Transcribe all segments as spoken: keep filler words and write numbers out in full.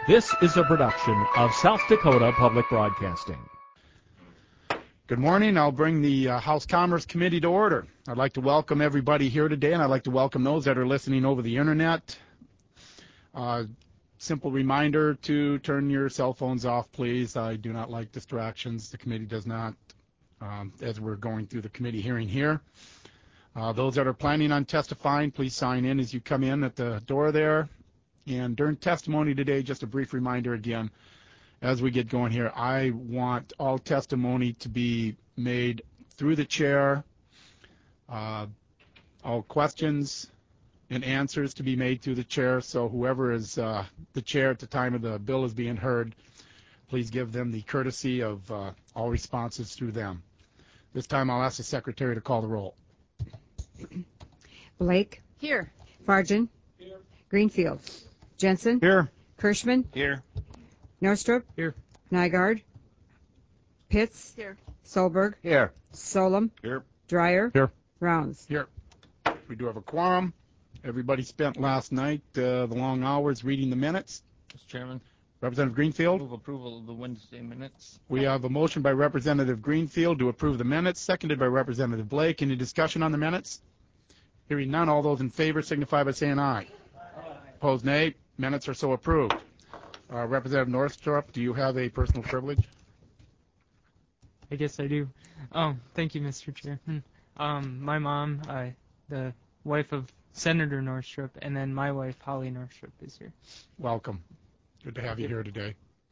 This is a production of South Dakota Public Broadcasting. Good morning. I'll bring the uh, House Commerce Committee to order. I'd like to welcome everybody here today, and I'd like to welcome those that are listening over the internet. Uh, simple reminder to turn your cell phones off, please. I do not like distractions. The committee does not, um, as we're going through the committee hearing here. Uh, those that are planning on testifying, please sign in as you come in at the door there. And during testimony today, just a brief reminder again, as we get going here, I want all testimony to be made through the chair, uh, all questions and answers to be made through the chair. So whoever is uh, the chair at the time of the bill is being heard, please give them the courtesy of uh, all responses through them. This time I'll ask the secretary to call the roll. Blake. Here. Fargen. Here. Greenfield. Jensen. Here. Kirschman. Here. Norstrup. Here. Nygaard. Pitts. Here. Solberg. Here. Solom. Here. Dreyer. Here. Rounds. Here. We do have a quorum. Everybody spent last night uh, the long hours reading the minutes. Mister Chairman, Representative Greenfield. move approval of the Wednesday minutes. We have a motion by Representative Greenfield to approve the minutes, seconded by Representative Blake. Any discussion on the minutes? Hearing none, all those in favor signify by saying aye. Aye. Opposed, nay. Minutes are so approved. Uh, Representative Norstrup, do you have a personal privilege? I guess I do. Oh, thank you, Mister Chair. Um, my mom, uh, the wife of Senator Norstrup, and then my wife, Holly Norstrup, is here. Welcome. Good to have you here today.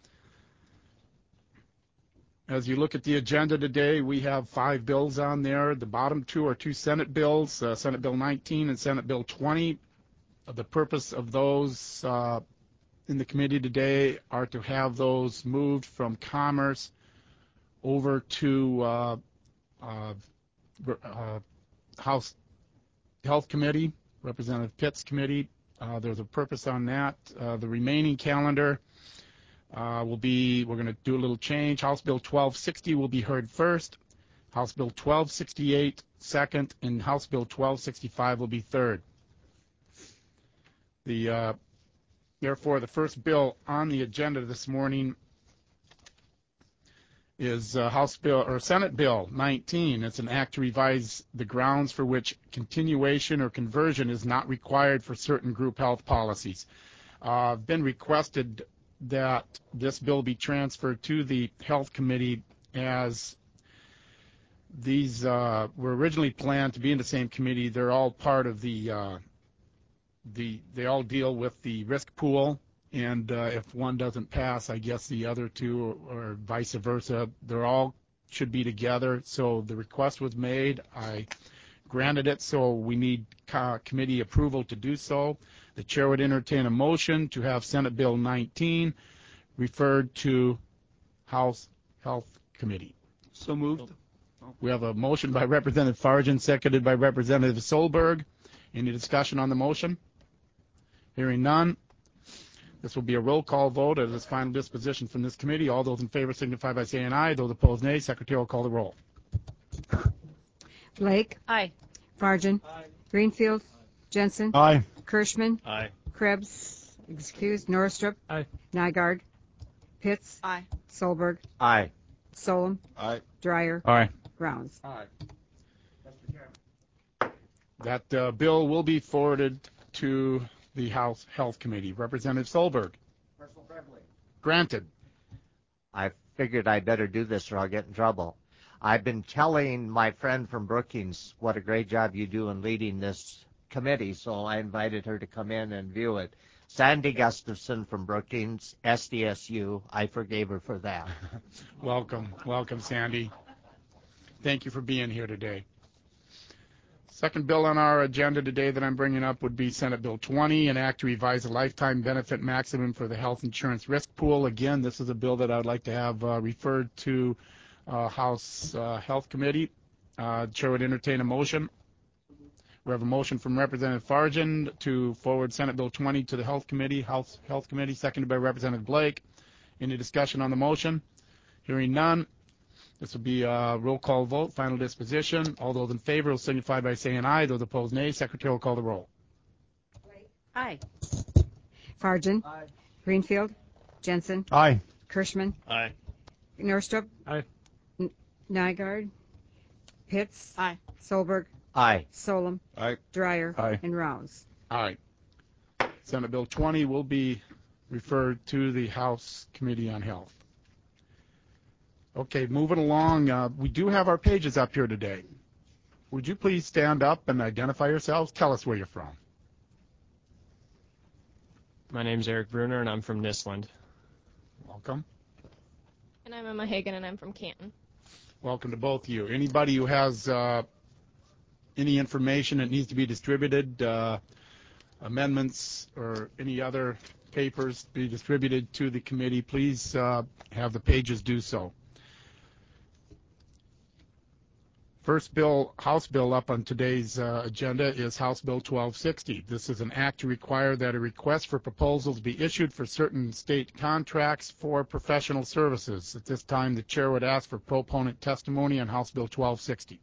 As you look at the agenda today, we have five bills on there. The bottom two are two Senate bills, uh, Senate Bill nineteen and Senate Bill twenty. The purpose of those uh, in the committee today are to have those moved from Commerce over to uh, uh, uh, House Health Committee, Representative Pitts Committee. Uh, there's a purpose on that. Uh, the remaining calendar uh, will be, we're going to do a little change. House Bill twelve sixty will be heard first, House Bill twelve sixty-eight second, and House Bill twelve sixty-five will be third. The, uh, therefore, the first bill on the agenda this morning is uh, House Bill or Senate Bill nineteen. It's an act to revise the grounds for which continuation or conversion is not required for certain group health policies. Uh, I've been requested that this bill be transferred to the Health Committee, as these uh, were originally planned to be in the same committee. They're all part of the uh, the they all deal with the risk pool. And uh, if one doesn't pass, I guess the other two, or, or vice versa, they're all should be together. So the request was made. I granted it, so we need co- committee approval to do so. The chair would entertain a motion to have Senate Bill nineteen referred to House Health Committee. So moved. We have a motion by Representative Fargen, seconded by Representative Solberg. Any discussion on the motion? Hearing none. This will be a roll call vote as its final disposition from this committee. All those in favor signify by saying aye. Those opposed, nay. Secretary will call the roll. Blake. Aye. Fargen. Aye. Greenfield. Jensen. Aye. Kirschman. Aye. Krebs. Excused. Norstrup. Aye. Nygaard. Pitts. Aye. Solberg. Aye. Solom. Aye. Dreyer. Aye. Rounds. Aye. That uh, bill will be forwarded to the House Health Committee. Representative Solberg. Personal privilege. Granted. I figured I'd better do this or I'll get in trouble. I've been telling my friend from Brookings what a great job you do in leading this committee, so I invited her to come in and view it. Sandy Gustafson from Brookings, S D S U, I forgave her for that. Welcome. Welcome, Sandy. Thank you for being here today. Second bill on our agenda today that I'm bringing up would be Senate Bill twenty, an act to revise the lifetime benefit maximum for the health insurance risk pool. Again, this is a bill that I'd like to have uh, referred to uh, House uh, Health Committee. Uh, Chair would entertain a motion. We have a motion from Representative Fargen to forward Senate Bill twenty to the Health Committee, House Health Committee, seconded by Representative Blake. Any discussion on the motion? Hearing none. This will be a roll call vote, final disposition. All those in favor will signify by saying aye. Those opposed, nay. Secretary will call the roll. Aye. Fargen. Aye. Greenfield. Jensen, Aye. Kirschman, Aye. Norstrup. Aye. N- Nygaard, Pitts. Aye. Solberg, Aye. Solom, Aye. Dreyer, Aye. and Rouse. Aye. Senate Bill twenty will be referred to the House Committee on Health. Okay, moving along, uh, we do have our pages up here today. Would you please stand up and identify yourselves? Tell us where you're from. My name's Eric Bruner, and I'm from Nisland. Welcome. And I'm Emma Hagan, and I'm from Canton. Welcome to both of you. Anybody who has uh, any information that needs to be distributed, uh, amendments or any other papers to be distributed to the committee, please uh, have the pages do so. First bill, House bill up on today's uh, agenda is House Bill twelve sixty. This is an act to require that a request for proposals be issued for certain state contracts for professional services. At this time, the chair would ask for proponent testimony on House Bill twelve sixty.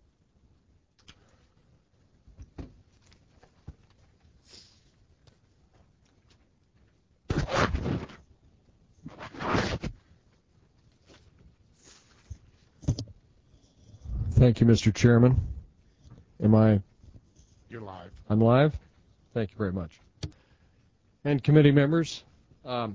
Thank you, Mister Chairman. Am I? You're live. I'm live? Thank you very much. And committee members, um,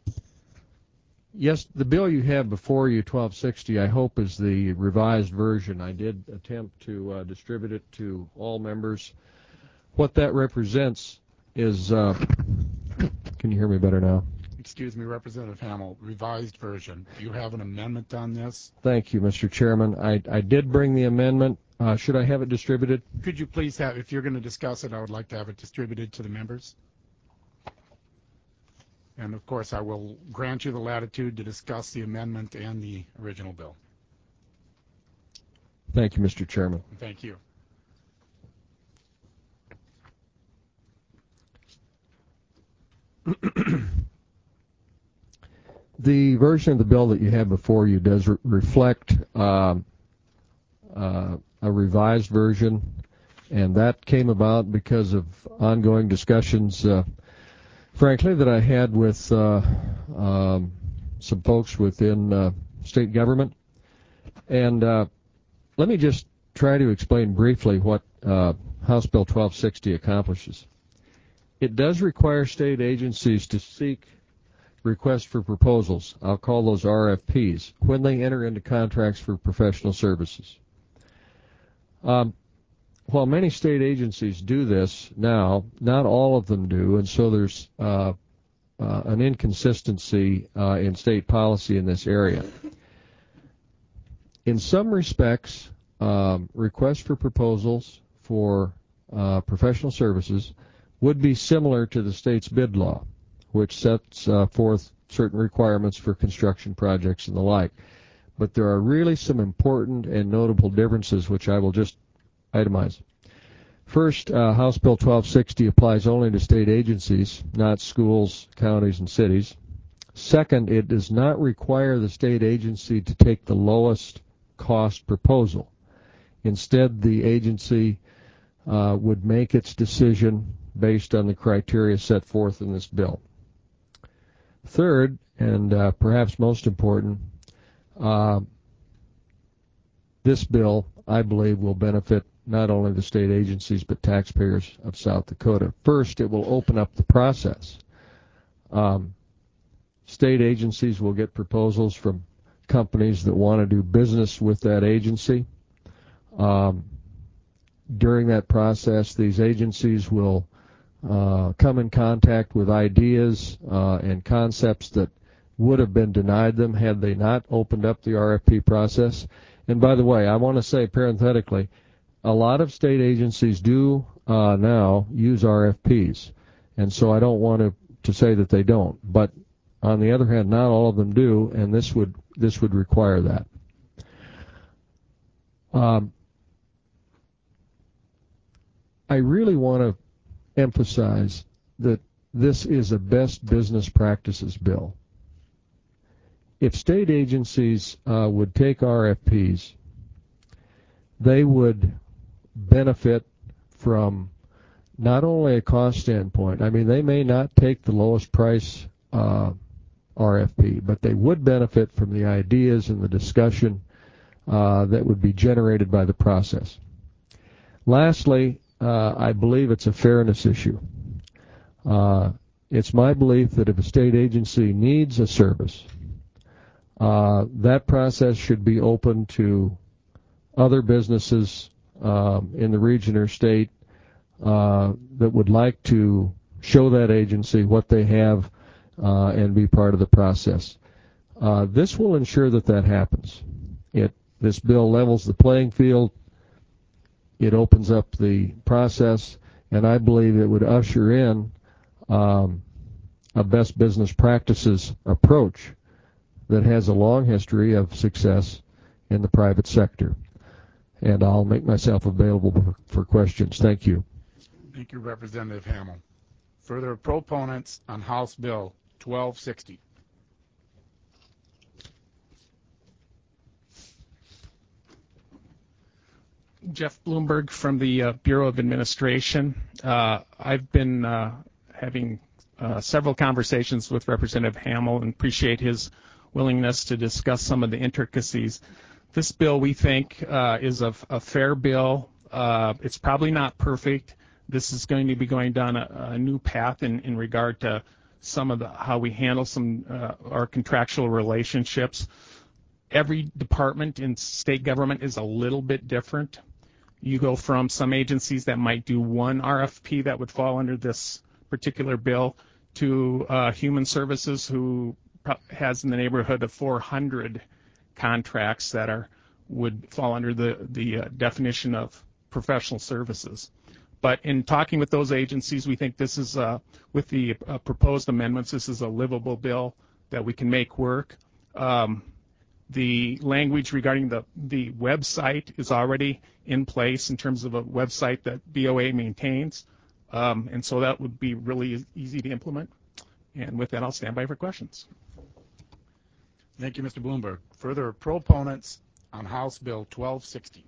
yes, the bill you have before you, twelve sixty, I hope is the revised version. I did attempt to uh, distribute it to all members. What that represents is, uh, can you hear me better now? Excuse me, Representative Hamel, revised version. Do you have an amendment on this? Thank you, Mister Chairman. I, I did bring the amendment. Uh, should I have it distributed? Could you please have, if you're going to discuss it, I would like to have it distributed to the members. And of course, I will grant you the latitude to discuss the amendment and the original bill. Thank you, Mister Chairman. Thank you. The version of the bill that you have before you does re- reflect um, uh, a revised version, and that came about because of ongoing discussions, uh, frankly, that I had with uh, um, some folks within uh, state government. And uh, let me just try to explain briefly what uh, House Bill twelve sixty accomplishes. It does require state agencies to seek requests for proposals, I'll call those R F Ps, when they enter into contracts for professional services. Um, while many state agencies do this now, not all of them do, and so there's uh, uh, an inconsistency uh, in state policy in this area. In some respects, um, requests for proposals for uh, professional services would be similar to the state's bid law, which sets uh, forth certain requirements for construction projects and the like. But there are really some important and notable differences, which I will just itemize. First, uh, House Bill twelve sixty applies only to state agencies, not schools, counties, and cities. Second, it does not require the state agency to take the lowest cost proposal. Instead, the agency uh, would make its decision based on the criteria set forth in this bill. Third, and uh, perhaps most important, uh, this bill, I believe, will benefit not only the state agencies but taxpayers of South Dakota. First, it will open up the process. Um, state agencies will get proposals from companies that want to do business with that agency. Um, during that process, these agencies will uh, come in contact with ideas uh, and concepts that would have been denied them had they not opened up the R F P process. And by the way, I want to say parenthetically, a lot of state agencies do uh, now use R F Ps, and so I don't want to, to say that they don't. But on the other hand, not all of them do, and this would this would require that. Um, I really want to emphasize that this is a best business practices bill. If state agencies uh, would take R F Ps, they would benefit from not only a cost standpoint. I mean, they may not take the lowest price uh, R F P, but they would benefit from the ideas and the discussion uh, that would be generated by the process. Lastly, uh, I believe it's a fairness issue. Uh, it's my belief that if a state agency needs a service, uh, that process should be open to other businesses um, in the region or state uh, that would like to show that agency what they have uh, and be part of the process. Uh, this will ensure that that happens. It, this bill levels the playing field. It opens up the process, and I believe it would usher in um, a best business practices approach that has a long history of success in the private sector. And I'll make myself available for, for questions. Thank you. Thank you, Representative Hamel. Further proponents on House Bill twelve sixty. Jeff Bloomberg from the uh, Bureau of Administration. Uh, I've been uh, having uh, several conversations with Representative Hamel and appreciate his willingness to discuss some of the intricacies. This bill, we think, uh, is a, a fair bill. Uh, it's probably not perfect. This is going to be going down a, a new path in, in regard to some of the how we handle some uh, our contractual relationships. Every department in state government is a little bit different. You go from some agencies that might do one R F P that would fall under this particular bill to uh, Human Services, who has in the neighborhood of four hundred contracts that are would fall under the the uh, definition of professional services. But in talking with those agencies, we think this is uh, with the uh, proposed amendments, this is a livable bill that we can make work. Um, The language regarding the, the website is already in place in terms of a website that B O A maintains, um, and so that would be really easy to implement. And with that, I'll stand by for questions. Thank you, Mister Bloomberg. Further proponents on House Bill twelve sixty.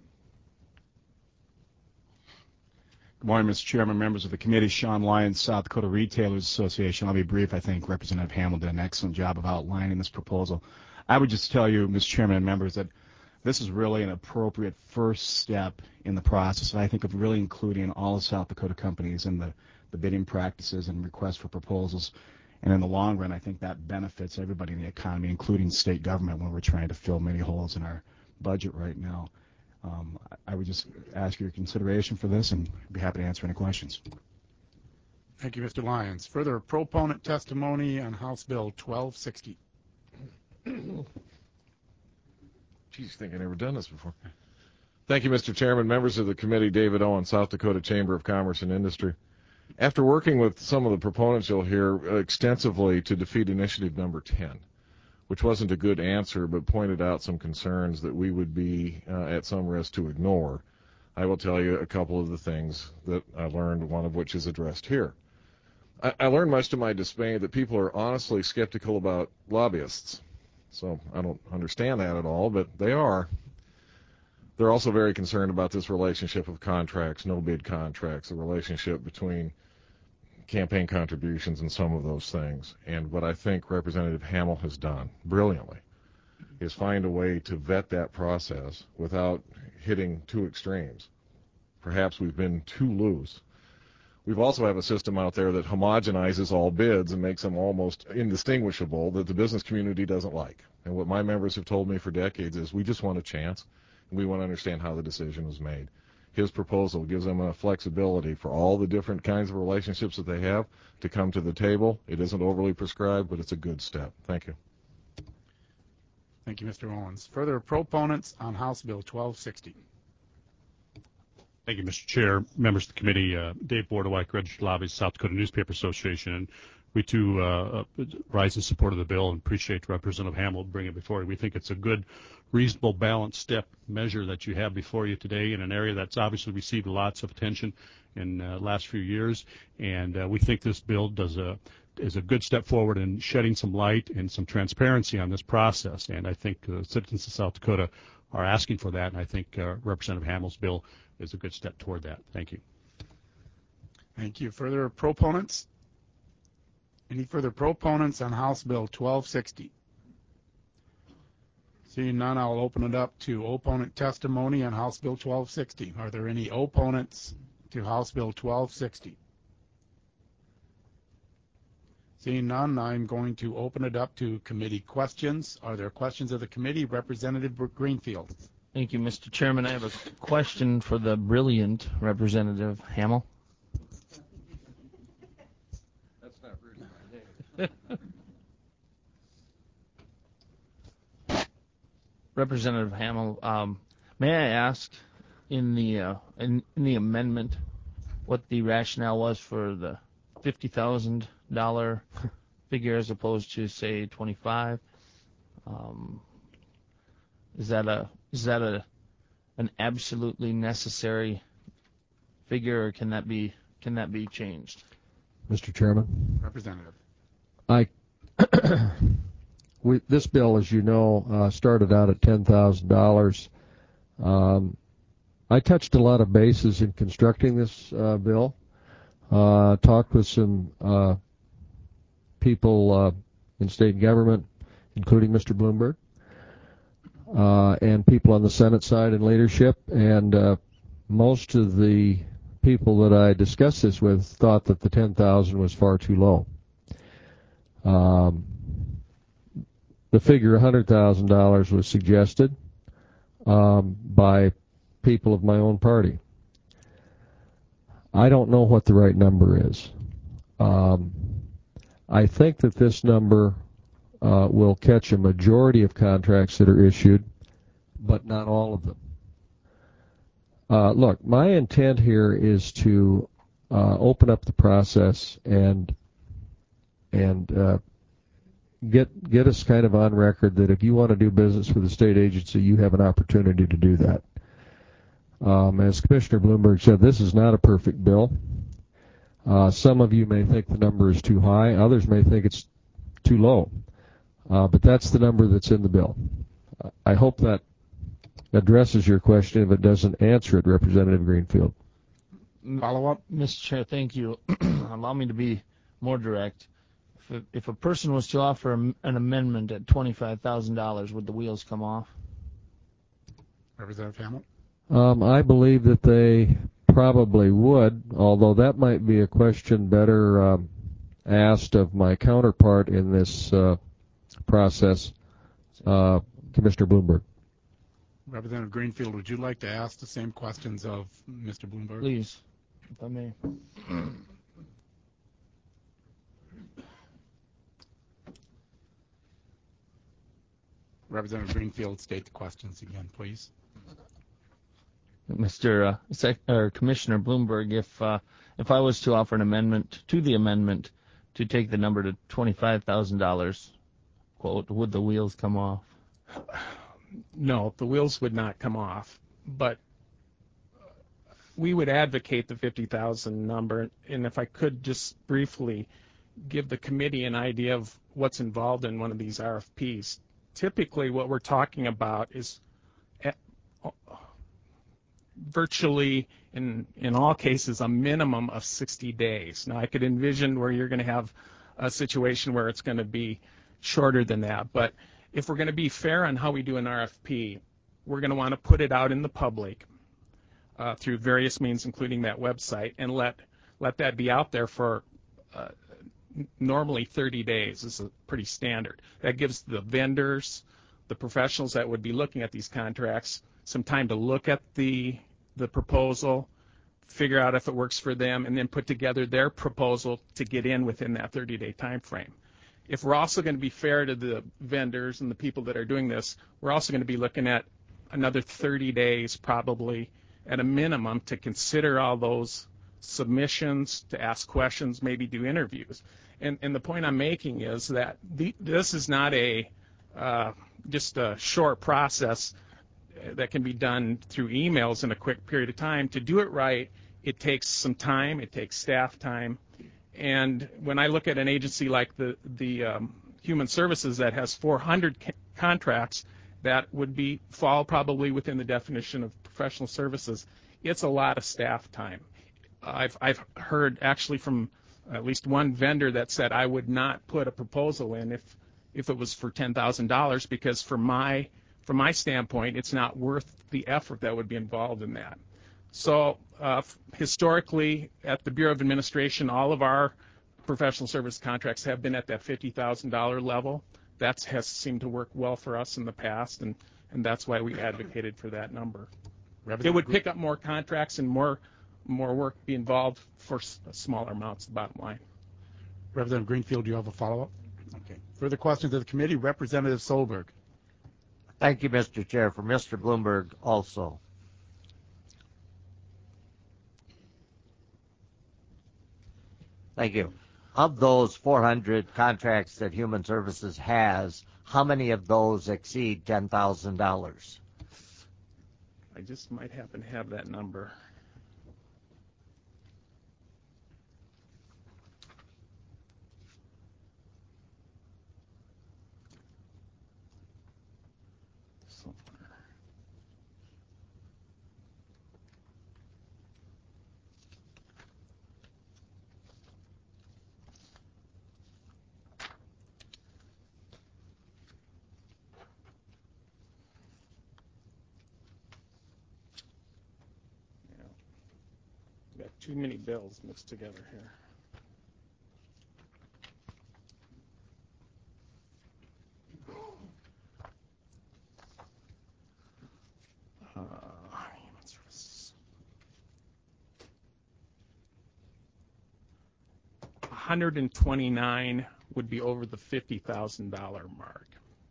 Good morning, Mister Chairman, members of the committee. Sean Lyons, South Dakota Retailers Association. I'll be brief. I think Representative Hamel did an excellent job of outlining this proposal. I would just tell you, Mister Chairman and members, that this is really an appropriate first step in the process, I think, of really including all of South Dakota companies in the, the bidding practices and requests for proposals. And in the long run, I think that benefits everybody in the economy, including state government, when we're trying to fill many holes in our budget right now. Um, I would just ask your consideration for this and be happy to answer any questions. Thank you, Mister Lyons. Further proponent testimony on House Bill twelve sixty. Geez, I think I've never done this before. Thank you, Mister Chairman, members of the committee. David Owen, South Dakota Chamber of Commerce and Industry. After working with some of the proponents you'll hear extensively to defeat initiative number ten, which wasn't a good answer but pointed out some concerns that we would be uh, at some risk to ignore, I will tell you a couple of the things that I learned, one of which is addressed here. I, I learned much to my dismay that people are honestly skeptical about lobbyists. So I don't understand that at all, but they are. They're also very concerned about this relationship of contracts, no-bid contracts, the relationship between campaign contributions and some of those things. And what I think Representative Hamel has done brilliantly is find a way to vet that process without hitting two extremes. Perhaps we've been too loose. We've also have a system out there that homogenizes all bids and makes them almost indistinguishable that the business community doesn't like. And what my members have told me for decades is we just want a chance, and we want to understand how the decision was made. His proposal gives them a flexibility for all the different kinds of relationships that they have to come to the table. It isn't overly prescribed, but it's a good step. Thank you. Thank you, Mister Owens. Further proponents on House Bill twelve sixty. Thank you, Mister Chair, members of the committee. Uh, Dave Bordewijk, Registered Lobbyist, South Dakota Newspaper Association. And we, too, uh, rise in support of the bill and appreciate Representative Hamel bringing it before you. We think it's a good, reasonable, balanced step measure that you have before you today in an area that's obviously received lots of attention in the uh, last few years. And uh, we think this bill does a is a good step forward in shedding some light and some transparency on this process. And I think uh, citizens of South Dakota are asking for that. And I think uh, Representative Hamel's bill is a good step toward that. Thank you. Thank you. Further proponents Any further proponents on House Bill twelve sixty? Seeing none, I'll open it up to opponent testimony on House Bill twelve sixty. Are there any opponents to House Bill twelve sixty? Seeing none, I'm going to open it up to committee questions. Are there questions of the committee? Representative Greenfield. Thank you, Mister Chairman. I have a question for the brilliant Representative Hamel. That's not really my name. Representative Hamel, um, may I ask in the uh, in, in the amendment what the rationale was for the fifty thousand dollar figure as opposed to say twenty-five? Um, is that a is that a an absolutely necessary figure, or can that be can that be changed? Mister Chairman, Representative. I we, this bill, as you know, uh, started out at ten thousand dollars. Um, I touched a lot of bases in constructing this uh, bill. Uh, talked with some uh, people uh, in state government, including Mister Bloomberg, uh, and people on the Senate side and leadership, and uh, most of the people that I discussed this with thought that the ten thousand was far too low. Um, the figure one hundred thousand dollars was suggested um, by people of my own party. I don't know what the right number is. Um, I think that this number uh, will catch a majority of contracts that are issued, but not all of them. Uh, look, my intent here is to uh, open up the process and and uh, get get us kind of on record that if you want to do business with a state agency, you have an opportunity to do that. Um, as Commissioner Bloomberg said, this is not a perfect bill. Uh, some of you may think the number is too high. Others may think it's too low. Uh, but that's the number that's in the bill. I hope that addresses your question. If it doesn't, answer it, Representative Greenfield. Follow up? Mister Chair, thank you. Allow me to be more direct. If a, if a person was to offer a, an amendment at twenty-five thousand dollars, would the wheels come off? Representative Hamel? Um, I believe that they probably would, although that might be a question better um, asked of my counterpart in this uh, process, uh, Commissioner Bloomberg. Representative Greenfield, would you like to ask the same questions of Mister Bloomberg? Please, if I may. Representative Greenfield, state the questions again, please. Mister Uh, Sec- or Commissioner Bloomberg, if uh, if I was to offer an amendment to the amendment to take the number to twenty-five thousand dollars, quote, would the wheels come off? No, the wheels would not come off, but we would advocate the fifty thousand number. And if I could just briefly give the committee an idea of what's involved in one of these R F Ps. Typically what we're talking about is at, virtually in in all cases a minimum of sixty days. Now I could envision where you're going to have a situation where it's going to be shorter than that, but if we're going to be fair on how we do an R F P, we're going to want to put it out in the public uh, through various means, including that website, and let let that be out there for uh, normally thirty days is a pretty standard. That gives the vendors, the professionals that would be looking at these contracts, some time to look at the the proposal, figure out if it works for them, and then put together their proposal to get in within that thirty-day time frame. If we're also going to be fair to the vendors and the people that are doing this, we're also going to be looking at another thirty days probably at a minimum to consider all those submissions, to ask questions, maybe do interviews. And, and the point I'm making is that the, this is not a uh, just a short process that can be done through emails in a quick period of time. To do it right, it takes some time, it takes staff time. And when I look at an agency like the, the um, Human Services that has four hundred ca- contracts that would be fall probably within the definition of professional services, it's a lot of staff time. I've, I've heard actually from at least one vendor that said I would not put a proposal in if if it was for ten thousand dollars, because from my from my standpoint, it's not worth the effort that would be involved in that. So uh, historically, at the Bureau of Administration, all of our professional service contracts have been at that fifty thousand dollars level. That has seemed to work well for us in the past, and, and that's why we advocated for that number. It would pick up more contracts and more more work be involved for s- smaller amounts, the bottom line. Representative Greenfield, do you have a follow-up? Okay. Further questions of the committee? Representative Solberg. Thank you, Mister Chair. For Mister Bloomberg also. Thank you. Of those four hundred contracts that Human Services has, how many of those exceed ten thousand dollars? I just might happen to have that number. Got too many bills mixed together here. Uh, Human Services. one hundred twenty-nine would be over the fifty thousand dollars mark.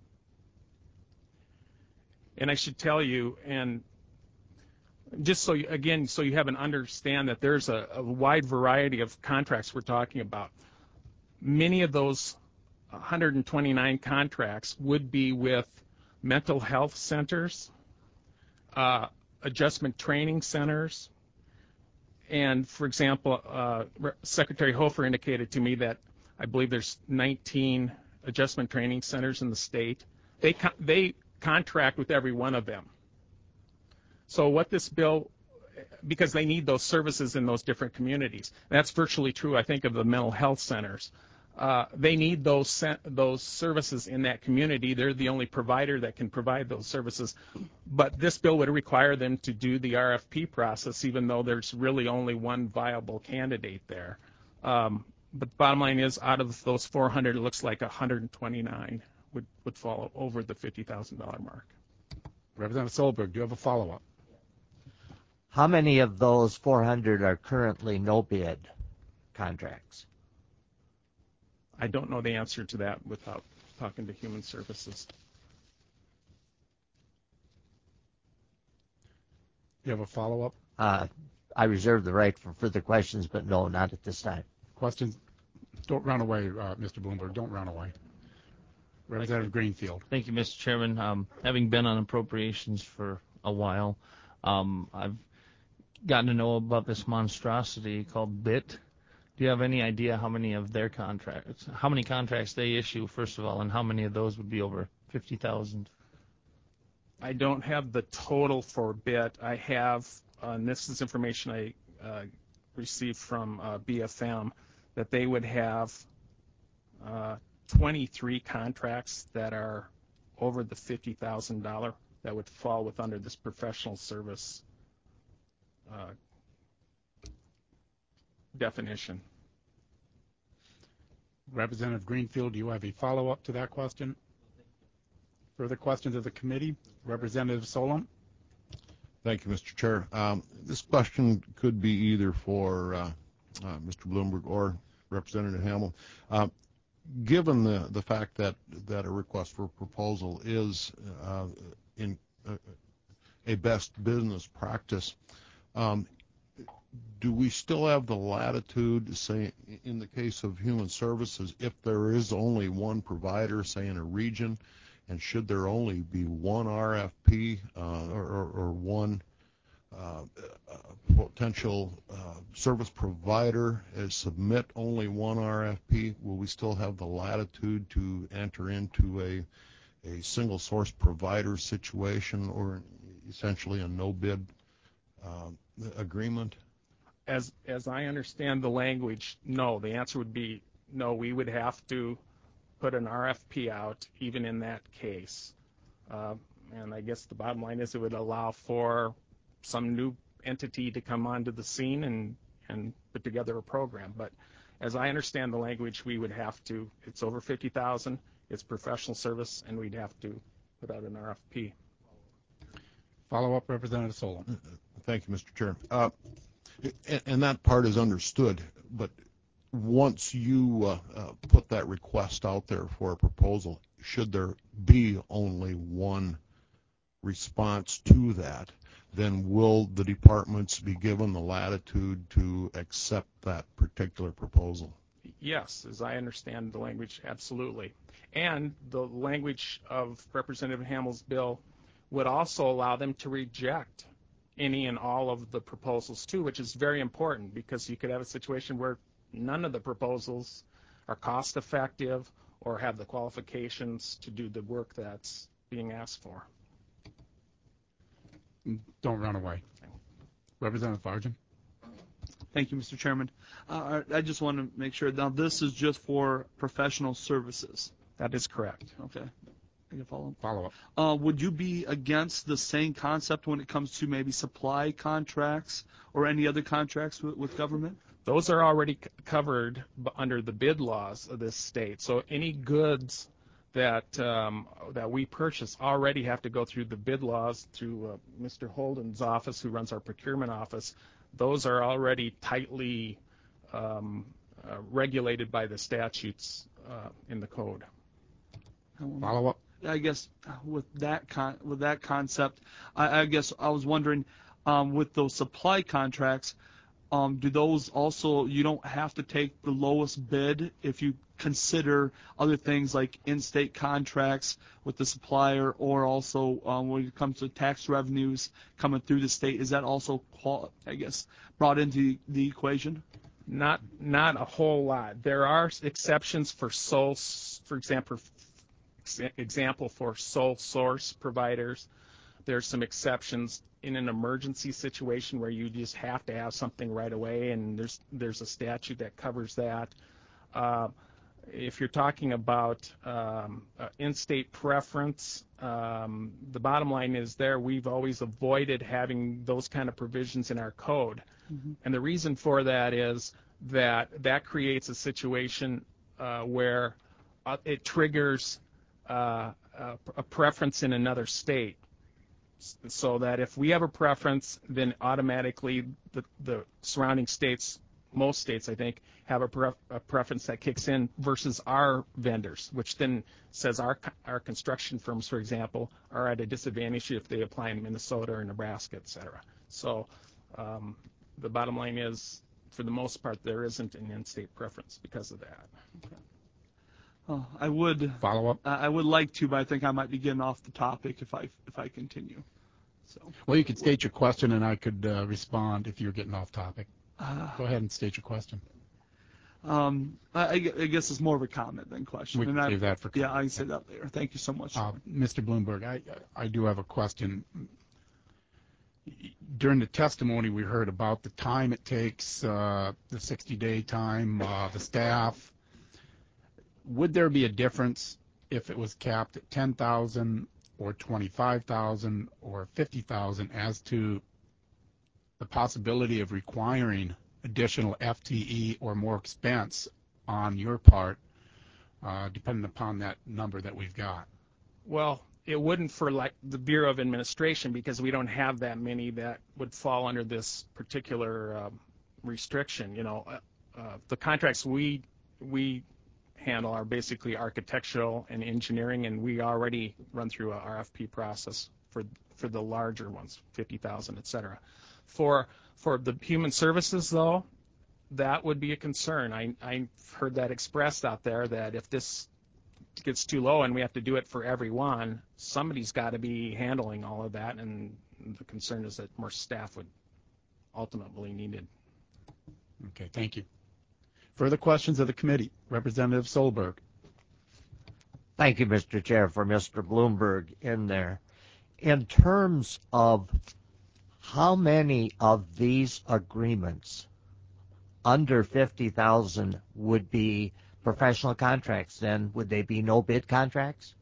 And I should tell you, and just so you, again, so you have an understand that there's a, a wide variety of contracts we're talking about. Many of those one hundred twenty-nine contracts would be with mental health centers, uh, adjustment training centers, and for example, uh, Secretary Hofer indicated to me that I believe there's nineteen adjustment training centers in the state. They co- they contract with every one of them. So what this bill, because they need those services in those different communities. That's virtually true, I think, of the mental health centers. Uh, they need those those services in that community. They're the only provider that can provide those services. But this bill would require them to do the R F P process, even though there's really only one viable candidate there. Um, but the bottom line is, out of those four hundred, it looks like one hundred twenty-nine would, would fall over the fifty thousand dollars mark. Representative Solberg, do you have a follow-up? How many of those four hundred are currently no bid contracts? I don't know the answer to that without talking to Human Services. You have a follow-up? Uh, I reserve the right for further questions, but no, not at this time. Questions? Don't run away, uh, Mister Bloomberg. Don't run away. Representative Greenfield. Thank you, Mister Chairman. Um, having been on appropriations for a while, um, I've gotten to know about this monstrosity called B I T. Do you have any idea how many of their contracts, how many contracts they issue, first of all, and how many of those would be over fifty thousand? I don't have the total for B I T. I have, uh, and this is information I uh, received from uh, B F M, that they would have uh, twenty-three contracts that are over the fifty thousand dollars that would fall with under this professional service uh, definition. Representative Greenfield, do you have a follow-up to that question? Further questions of the committee? Representative Solom. Thank you, Mister Chair. Um, this question could be either for uh, uh, Mister Bloomberg or Representative Hamel. Uh, given the, the fact that, that a request for proposal is uh, in uh, a best business practice, um, do we still have the latitude, say, in the case of Human Services, if there is only one provider, say, in a region, and should there only be one R F P uh, or, or one uh, potential uh, service provider uh, submit only one R F P, will we still have the latitude to enter into a, a single source provider situation, or essentially a no bid uh, agreement? as as I understand the language, no. The answer would be no. We would have to put an R F P out even in that case. Uh, and I guess the bottom line is it would allow for some new entity to come onto the scene and, and put together a program. But as I understand the language, we would have to, it's over fifty thousand, it's professional service, and we'd have to put out an R F P. Follow up, Representative Solon. Thank you, Mister Chair. Uh, and, and that part is understood, but once you uh, uh, put that request out there for a proposal, should there be only one response to that, then will the departments be given the latitude to accept that particular proposal? Yes, as I understand the language, absolutely. And the language of Representative Hamill's bill would also allow them to reject any and all of the proposals too, which is very important because you could have a situation where none of the proposals are cost effective or have the qualifications to do the work that's being asked for. Don't run away. Representative Fargen. Thank you, Mister Chairman. Uh, I just want to make sure, now this is just for professional services. That is correct. Okay. I can follow up. Follow up. Uh, would you be against the same concept when it comes to maybe supply contracts or any other contracts with, with government? Those are already c- covered b- under the bid laws of this state. So any goods that um, that we purchase already have to go through the bid laws through uh, Mister Holden's office, who runs our procurement office. Those are already tightly um, uh, regulated by the statutes uh, in the code. Follow up. I guess with that con- with that concept, I, I guess I was wondering, um, with those supply contracts, um, do those also, you don't have to take the lowest bid if you consider other things like in-state contracts with the supplier, or also um, when it comes to tax revenues coming through the state, is that also, qual- I guess, brought into the equation? Not not a whole lot. There are exceptions for sole, for example, example for sole source providers. There's some exceptions in an emergency situation where you just have to have something right away, and there's there's a statute that covers that. Uh, if you're talking about um, uh, in-state preference, um, the bottom line is there we've always avoided having those kind of provisions in our code. Mm-hmm. And the reason for that is that that creates a situation uh, where uh, it triggers uh, a, a preference in another state. So that if we have a preference, then automatically the, the surrounding states, most states I think, have a, pref- a preference that kicks in versus our vendors, which then says our our construction firms, for example, are at a disadvantage if they apply in Minnesota or Nebraska, et cetera. So um, the bottom line is, for the most part, there isn't an in-state preference because of that. Okay. Oh, I would follow up. I would like to, but I think I might be getting off the topic if I if I continue. So. Well, you could state your question, and I could uh, respond if you're getting off topic. Uh, Go ahead and state your question. Um, I, I guess it's more of a comment than question. We can and I, save that for comment. Yeah, I can say that later. Thank you so much. Uh, Mister Bloomberg, I I do have a question. During the testimony, we heard about the time it takes, uh, the sixty-day time, uh, the staff. Would there be a difference if it was capped at ten thousand or twenty-five thousand or fifty thousand as to the possibility of requiring additional F T E or more expense on your part, uh, depending upon that number that we've got? Well, it wouldn't for like the Bureau of Administration, because we don't have that many that would fall under this particular uh, restriction. You know, uh, uh, the contracts we we handle are basically architectural and engineering, and we already run through a R F P process for for the larger ones, fifty thousand, et cetera. For for the human services, though, that would be a concern. I I've heard that expressed out there that if this gets too low and we have to do it for everyone, somebody's got to be handling all of that, and the concern is that more staff would ultimately needed. Okay, thank you. Further questions of the committee? Representative Solberg. Thank you, Mister Chair, for Mister Bloomberg in there. In terms of how many of these agreements under fifty thousand would be professional contracts, then would they be no bid contracts?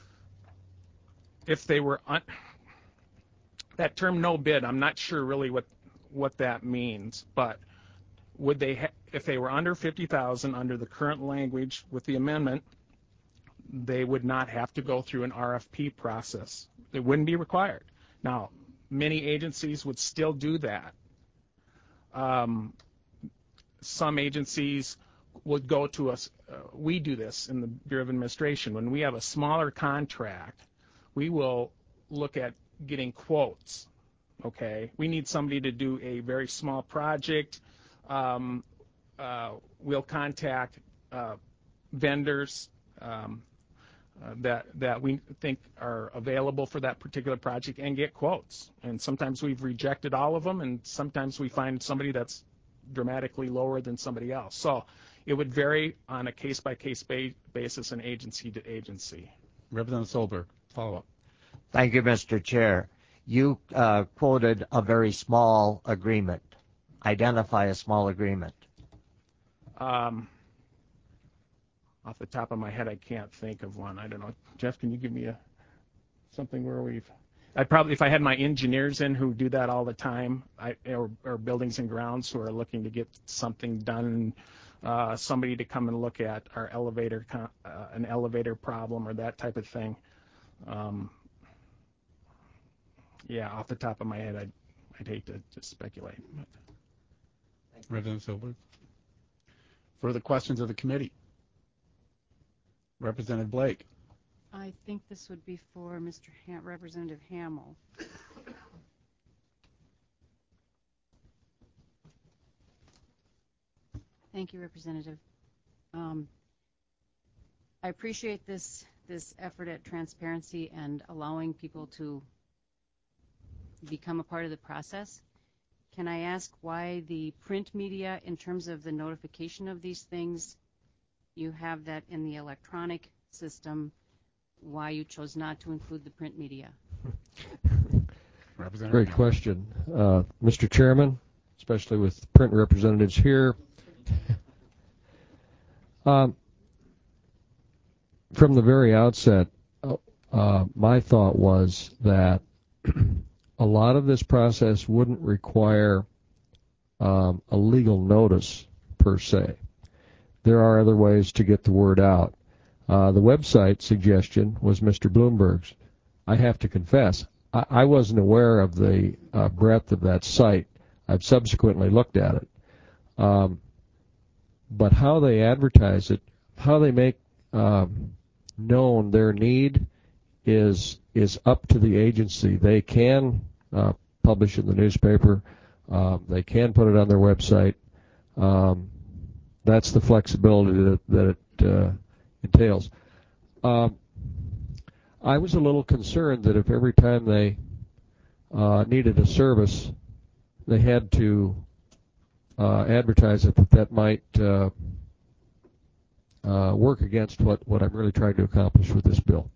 If they were un- that term no bid, I'm not sure really what what that means, but would they ha- if they were under fifty thousand under the current language with the amendment, they would not have to go through an R F P process. It wouldn't be required. Now, many agencies would still do that. Um, some agencies would go to us. Uh, we do this in the Bureau of Administration. When we have a smaller contract, we will look at getting quotes. Okay, we need somebody to do a very small project. Um, uh, we'll contact uh, vendors um, uh, that that we think are available for that particular project and get quotes. And sometimes we've rejected all of them, and sometimes we find somebody that's dramatically lower than somebody else. So it would vary on a case-by-case ba- basis and agency to agency. Representative Solberg, follow up. Thank you, Mister Chair. You uh, quoted a very small agreement. Identify a small agreement. Um, off the top of my head, I can't think of one. I don't know. Jeff, can you give me a something where we've? I'd probably, if I had my engineers in who do that all the time, I, or, or buildings and grounds who are looking to get something done, uh, somebody to come and look at our elevator, uh, an elevator problem or that type of thing. Um, yeah, off the top of my head, I'd, I'd hate to just speculate. Representative Silver. Further questions of the committee? Representative Blake. I think this would be for Mister Ham- Representative Hamel. Thank you, Representative. Um, I appreciate this this effort at transparency and allowing people to become a part of the process. Can I ask why the print media, in terms of the notification of these things, you have that in the electronic system, why you chose not to include the print media? Great question. Uh, Mister Chairman, especially with print representatives here, um, from the very outset, uh, my thought was that a lot of this process wouldn't require um, a legal notice per se. There are other ways to get the word out. Uh, the website suggestion was Mister Bloomberg's. I have to confess, I, I wasn't aware of the uh, breadth of that site. I've subsequently looked at it. Um, but how they advertise it, how they make um, known their need is is up to the agency. They can uh, publish in the newspaper. Uh, they can put it on their website. Um, that's the flexibility that, that it uh, entails. Um, I was a little concerned that if every time they uh, needed a service, they had to uh, advertise it, that that might uh, uh, work against what, what I'm really trying to accomplish with this bill.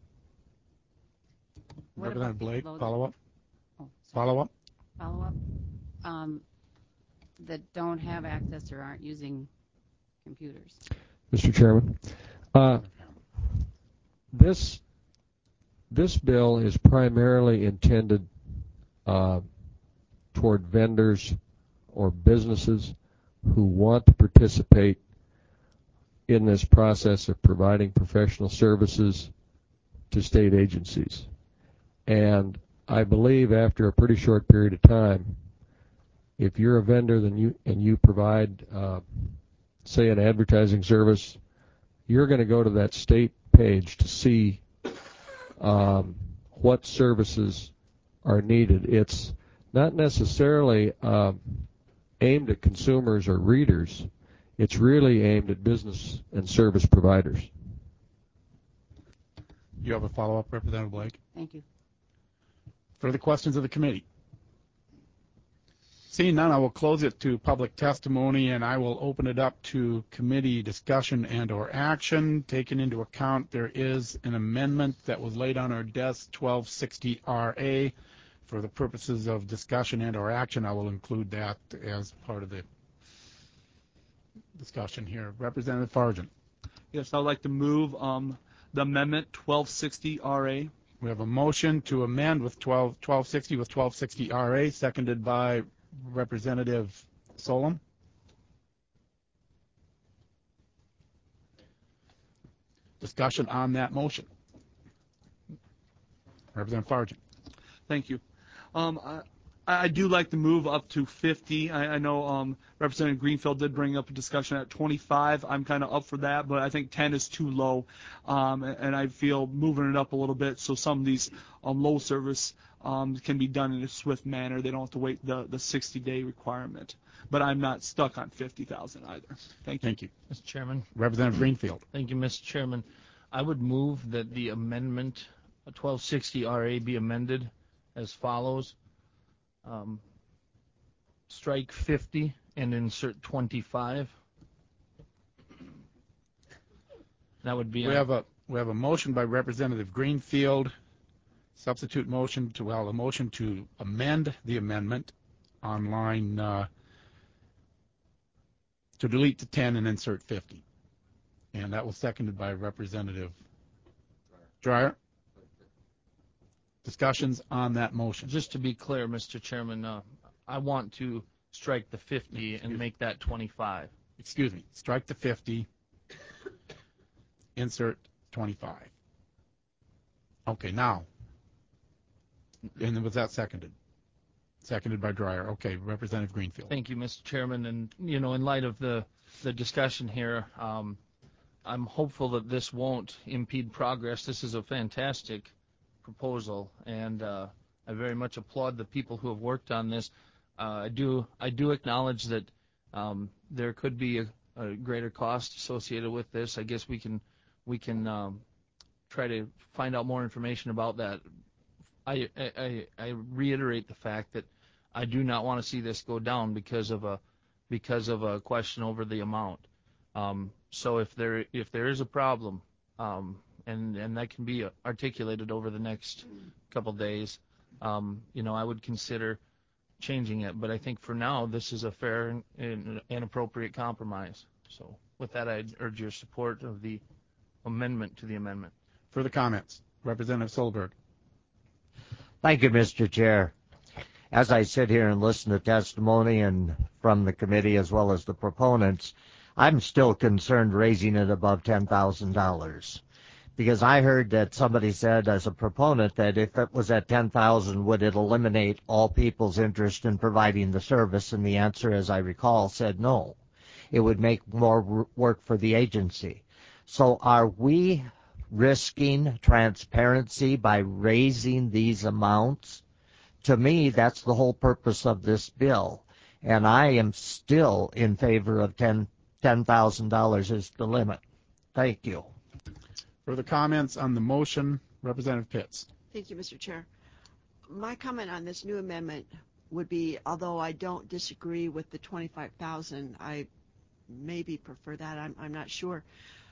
What Representative Blake, load- follow up. Oh, Follow up. follow up. Um, that don't have access or aren't using computers. Mister Chairman, uh, this this bill is primarily intended uh, toward vendors or businesses who want to participate in this process of providing professional services to state agencies. And I believe after a pretty short period of time, if you're a vendor then you and you provide, uh, say, an advertising service, you're going to go to that state page to see um, what services are needed. It's not necessarily um, aimed at consumers or readers. It's really aimed at business and service providers. You have a follow-up, Representative Blake? Thank you. Further questions of the committee? Seeing none, I will close it to public testimony, and I will open it up to committee discussion and or action. Taking into account there is an amendment that was laid on our desk, twelve sixty R A. For the purposes of discussion and or action, I will include that as part of the discussion here. Representative Fargent. Yes, I'd like to move um, the amendment twelve sixty R A. We have a motion to amend with twelve, twelve sixty with twelve sixty R A, seconded by Representative Solom. Discussion on that motion. Representative Fargent. Thank you. Um, I, I do like to move up to fifty. I, I know um, Representative Greenfield did bring up a discussion at twenty-five. I'm kind of up for that, but I think ten is too low, um, and, and I feel moving it up a little bit so some of these um, low service um, can be done in a swift manner. They don't have to wait the, the sixty-day requirement. But I'm not stuck on fifty thousand either. Thank you. Thank you. Mister Chairman. Representative Greenfield. Thank you, Mister Chairman. I would move that the amendment twelve sixty R A be amended as follows. Um, strike fifty and insert twenty-five. That would be. We have a we have a motion by Representative Greenfield. Substitute motion to well a motion to amend the amendment on line uh, to delete the ten and insert fifty, and that was seconded by Representative Dreyer. Discussions on that motion. Just to be clear, Mister Chairman, uh, I want to strike the fifty and make that twenty-five. Excuse me. Strike the fifty. Insert twenty-five. Okay, now. And was that seconded? Seconded by Dreyer. Okay, Representative Greenfield. Thank you, Mister Chairman. And, you know, in light of the, the discussion here, um, I'm hopeful that this won't impede progress. This is a fantastic proposal, and uh, I very much applaud the people who have worked on this. Uh, I do I do acknowledge that um, there could be a, a greater cost associated with this. I guess we can we can um, try to find out more information about that. I, I I reiterate the fact that I do not want to see this go down because of a because of a question over the amount. Um, so if there if there is a problem, um, and and that can be articulated over the next couple days, um, you know, I would consider changing it. But I think for now, this is a fair and, and, and appropriate compromise. So with that, I urge your support of the amendment to the amendment. Further comments? Representative Solberg. Thank you, Mister Chair. As I sit here and listen to testimony and from the committee as well as the proponents, I'm still concerned raising it above ten thousand dollars. Because I heard that somebody said as a proponent that if it was at ten thousand dollars, would it eliminate all people's interest in providing the service? And the answer, as I recall, said no. It would make more work for the agency. So are we risking transparency by raising these amounts? To me, that's the whole purpose of this bill. And I am still in favor of ten thousand dollars as the limit. Thank you. Further comments on the motion? Representative Pitts. Thank you, Mister Chair. My comment on this new amendment would be, although I don't disagree with the twenty-five thousand dollars, I maybe prefer that, I'm, I'm not sure.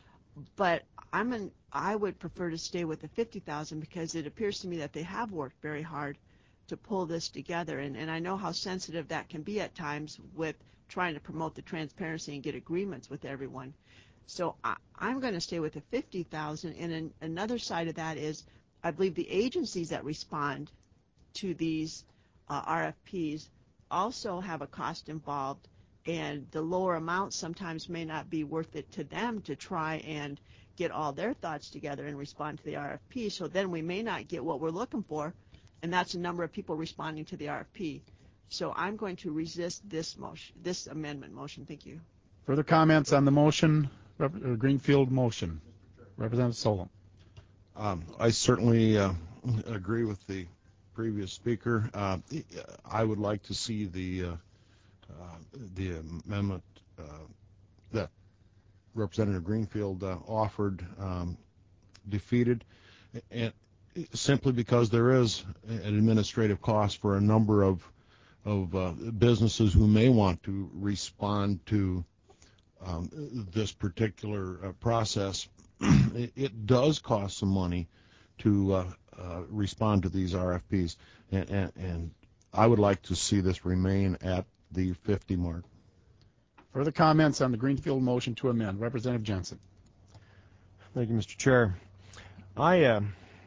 But I'm an, I would prefer to stay with the fifty thousand dollars because it appears to me that they have worked very hard to pull this together. And, and I know how sensitive that can be at times with trying to promote the transparency and get agreements with everyone. So I, I'm going to stay with the fifty thousand dollars. And an, another side of that is I believe the agencies that respond to these uh, R F Ps also have a cost involved, and the lower amount sometimes may not be worth it to them to try and get all their thoughts together and respond to the R F P. So then we may not get what we're looking for, and that's a number of people responding to the R F P. So I'm going to resist this motion, this amendment motion. Thank you. Further comments on the motion? Rep- Greenfield motion. Representative Solom. Um, I certainly uh, agree with the previous speaker. Uh, I would like to see the uh, uh, the amendment uh, that Representative Greenfield uh, offered um, defeated, and simply because there is an administrative cost for a number of of uh, businesses who may want to respond to um, this particular uh, process. it, it does cost some money to uh, uh, respond to these R F Ps, and, and, and I would like to see this remain at the fifty mark. Further comments on the Greenfield motion to amend? Representative Jensen. Thank you, Mister Chair. I uh,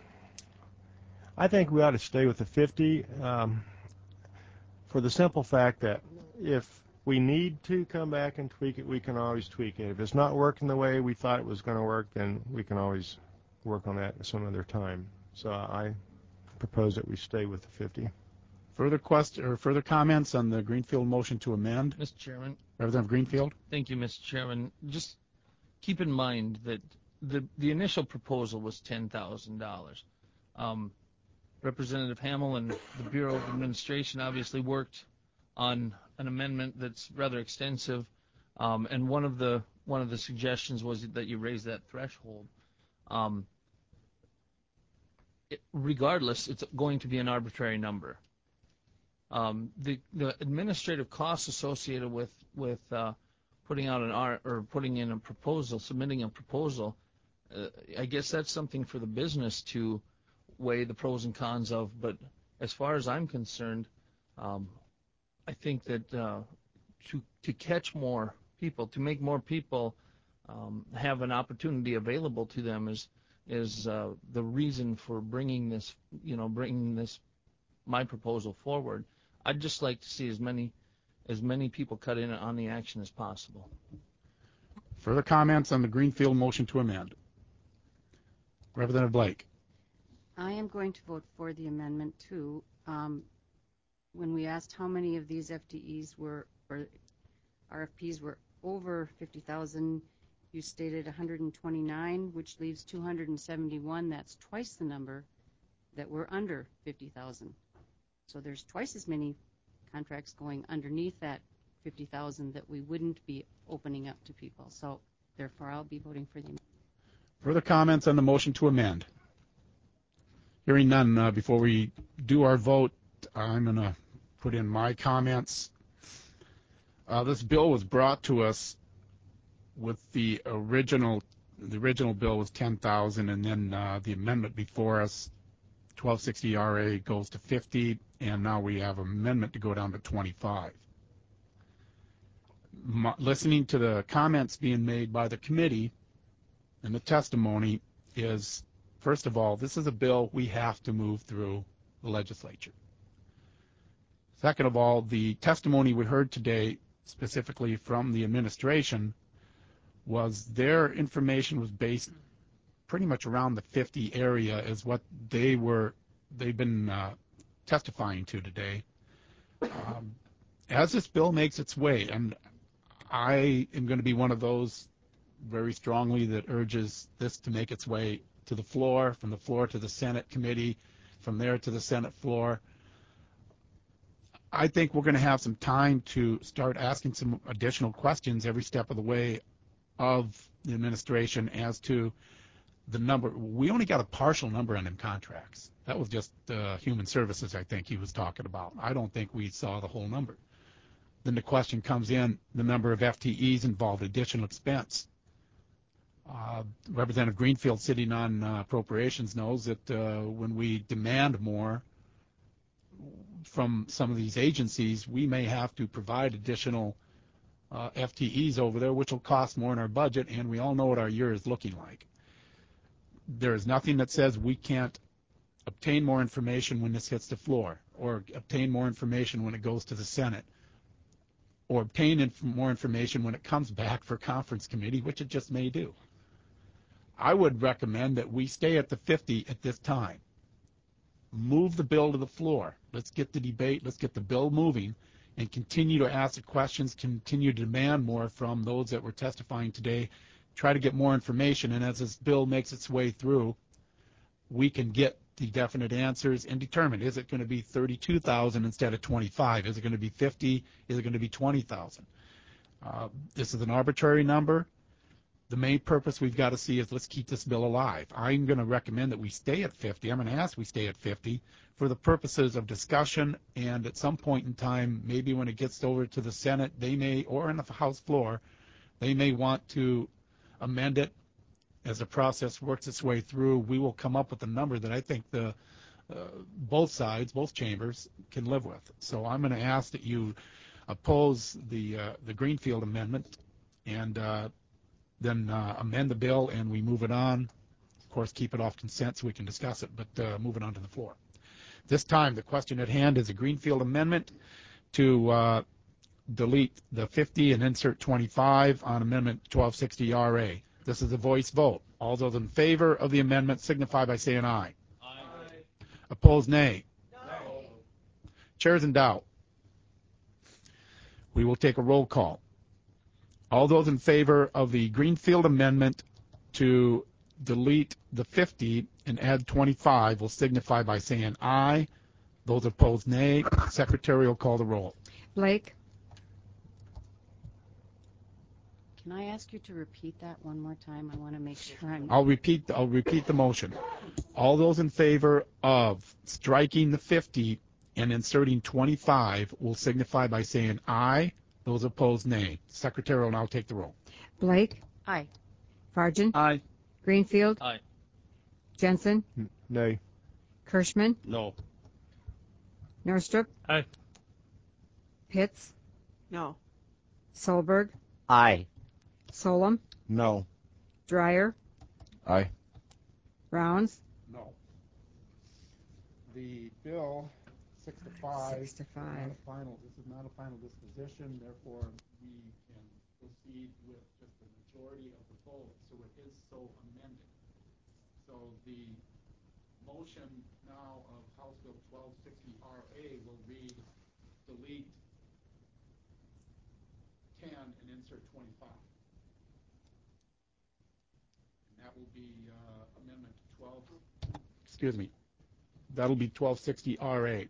I think we ought to stay with the fifty um, for the simple fact that if we need to come back and tweak it, we can always tweak it. If it's not working the way we thought it was going to work, then we can always work on that at some other time. So I propose that we stay with the fifty. Further question or further comments on the Greenfield motion to amend? Mister Chairman. Representative Greenfield. Thank you, Mister Chairman. Just keep in mind that the the initial proposal was ten thousand dollars. Um, Representative Hamel and the Bureau of Administration obviously worked on an amendment that's rather extensive, um, and one of the one of the suggestions was that you raise that threshold. Um, it, regardless, it's going to be an arbitrary number. Um, the the administrative costs associated with with uh, putting out an R or putting in a proposal, submitting a proposal, uh, I guess that's something for the business to weigh the pros and cons of. But as far as I'm concerned, um, I think that uh, to to catch more people, to make more people um, have an opportunity available to them is is uh, the reason for bringing this, you know, bringing this my proposal forward. I'd just like to see as many as many people cut in on the action as possible. Further comments on the Greenfield motion to amend? Representative Blake. I am going to vote for the amendment too. Um, when we asked how many of these F T Es were, or R F Ps were over fifty thousand, you stated one hundred twenty-nine, which leaves two hundred seventy-one. That's twice the number that were under fifty thousand. So there's twice as many contracts going underneath that fifty thousand that we wouldn't be opening up to people. So therefore, I'll be voting for the amendment. Further comments on the motion to amend? Hearing none, uh, before we do our vote, I'm going to put in my comments. Uh, this bill was brought to us with the original, the original bill was ten thousand, and then uh, the amendment before us, twelve sixty R A, goes to fifty, and now we have an amendment to go down to twenty-five. My, listening to the comments being made by the committee and the testimony is, first of all, this is a bill we have to move through the legislature. Second of all, the testimony we heard today, specifically from the administration, was their information was based pretty much around the fifty area is what they were, they've been uh, testifying to today. Um, as this bill makes its way, and I am going to be one of those very strongly that urges this to make its way to the floor, from the floor to the Senate committee, from there to the Senate floor. I think we're going to have some time to start asking some additional questions every step of the way of the administration as to the number. We only got a partial number on them contracts. That was just uh, human services, I think he was talking about. I don't think we saw the whole number. Then the question comes in, the number of F T Es involved, additional expense. Uh, Representative Greenfield, sitting on uh, appropriations, knows that uh, when we demand more from some of these agencies, we may have to provide additional uh, F T Es over there, which will cost more in our budget, and we all know what our year is looking like. There is nothing that says we can't obtain more information when this hits the floor, or obtain more information when it goes to the Senate, or obtain inf- more information when it comes back for conference committee, which it just may do. I would recommend that we stay at the fifty at this time. Move the bill to the floor. Let's get the debate, let's get the bill moving, and continue to ask the questions, continue to demand more from those that were testifying today, try to get more information, and as this bill makes its way through, we can get the definite answers and determine, is it going to be thirty-two thousand instead of twenty-five? Is it going to be fifty? Is it going to be twenty thousand? Uh, this is an arbitrary number. The main purpose we've got to see is let's keep this bill alive. I'm going to recommend that we stay at fifty. I'm going to ask we stay at fifty for the purposes of discussion, and at some point in time, maybe when it gets over to the Senate, they may, or on the House floor, they may want to amend it. As the process works its way through, we will come up with a number that I think the uh, both sides, both chambers, can live with. So I'm going to ask that you oppose the uh, the Greenfield amendment, and uh, then uh, amend the bill, and we move it on. Of course, keep it off consent so we can discuss it, but uh, move it on to the floor. This time, the question at hand is a Greenfield amendment to uh, delete the fifty and insert twenty-five on Amendment twelve sixty R A. This is a voice vote. All those in favor of the amendment signify by saying aye. Aye. Opposed, nay. No. Chair's in doubt. We will take a roll call. All those in favor of the Greenfield amendment to delete the fifty and add twenty-five will signify by saying aye. Those opposed, nay. Secretary will call the roll. Blake, Can I ask you to repeat that one more time? I want to make sure I'm. I'll repeat. I'll repeat the motion. All those in favor of striking the fifty and inserting twenty-five will signify by saying aye. Those opposed, nay. Secretary will now take the roll. Blake, Aye. Fargen, Aye. Greenfield, Aye. Jensen, Nay. Kirschman, No. Norstrup, Aye. Pitts, No. Solberg, Aye. Solom, No. Dreyer, Aye. Rounds, No. The bill six to five. Six to five. Not a final. This is not a final disposition. Therefore, we can proceed with just the majority of the vote. So it is so amended. So the motion now of House Bill twelve sixty R A will read delete ten and insert twenty-five. And that will be uh, Amendment twelve. Excuse me. That'll be twelve sixty R A.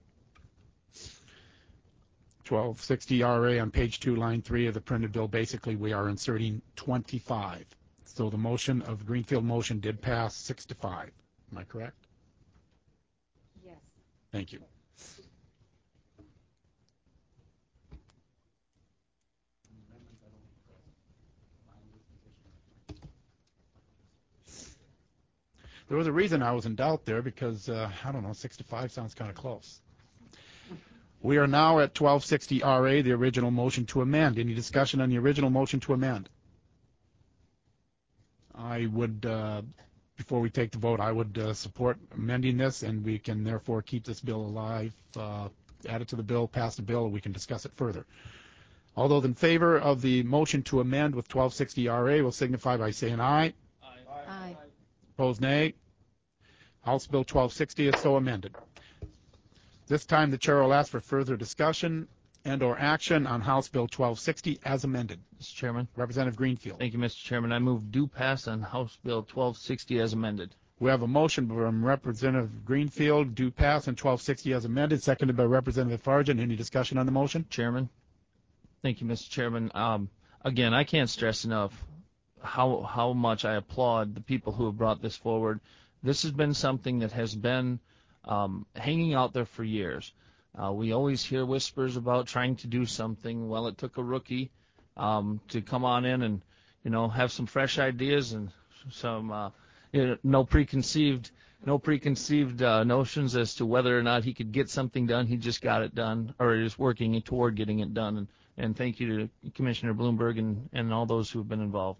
twelve sixty R A on page two, line three of the printed bill. Basically, we are inserting twenty-five. So the motion of the Greenfield motion did pass six to five. Am I correct? Yes. Thank you. There was a reason I was in doubt there because, uh, I don't know, six to five sounds kind of close. We are now at twelve sixty R A, the original motion to amend. Any discussion on the original motion to amend? I would, uh, before we take the vote, I would uh, support amending this, and we can therefore keep this bill alive, uh, add it to the bill, pass the bill, and we can discuss it further. All those in favor of the motion to amend with twelve sixty R A will signify by saying aye. Aye. Aye. Opposed, nay. House Bill twelve sixty is so amended. This time the chair will ask for further discussion and or action on House Bill twelve sixty as amended. Mister Chairman. Representative Greenfield. Thank you, Mister Chairman. I move due pass on House Bill twelve sixty as amended. We have a motion from Representative Greenfield, due pass on twelve sixty as amended, seconded by Representative Fargen. Any discussion on the motion? Chairman. Thank you, Mister Chairman. Um, again, I can't stress enough how how much I applaud the people who have brought this forward. This has been something that has been um, hanging out there for years. Uh, we always hear whispers about trying to do something. Well, it took a rookie um, to come on in and, you know, have some fresh ideas and some uh, you know, no preconceived no preconceived uh, notions as to whether or not he could get something done. He just got it done, or is working toward getting it done. And, and thank you to Commissioner Bloomberg and, and all those who have been involved.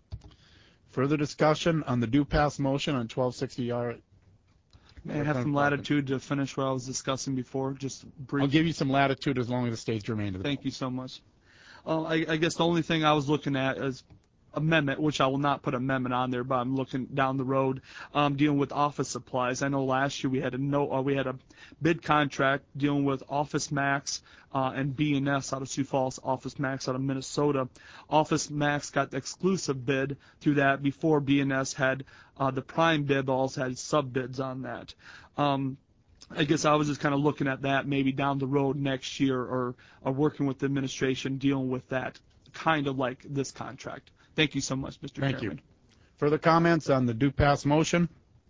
Further discussion on the due pass motion on twelve sixty R. May I have some latitude to finish what I was discussing before? Just brief. I'll give you some latitude as long as it stays germane to the Thank you so much. Uh, I, I guess the only thing I was looking at is amendment, which I will not put amendment on there, but I'm looking down the road, um, dealing with office supplies. I know last year we had a no, uh, we had a bid contract dealing with Office Max uh, and B and S out of Sioux Falls, Office Max out of Minnesota. Office Max got the exclusive bid through that before B and S had uh, the prime bid, but also had sub bids on that. Um, I guess I was just kind of looking at that maybe down the road next year, or, or working with the administration dealing with that, kind of like this contract. Thank you so much, Mister Thank Chairman. you. Further comments on the due pass motion?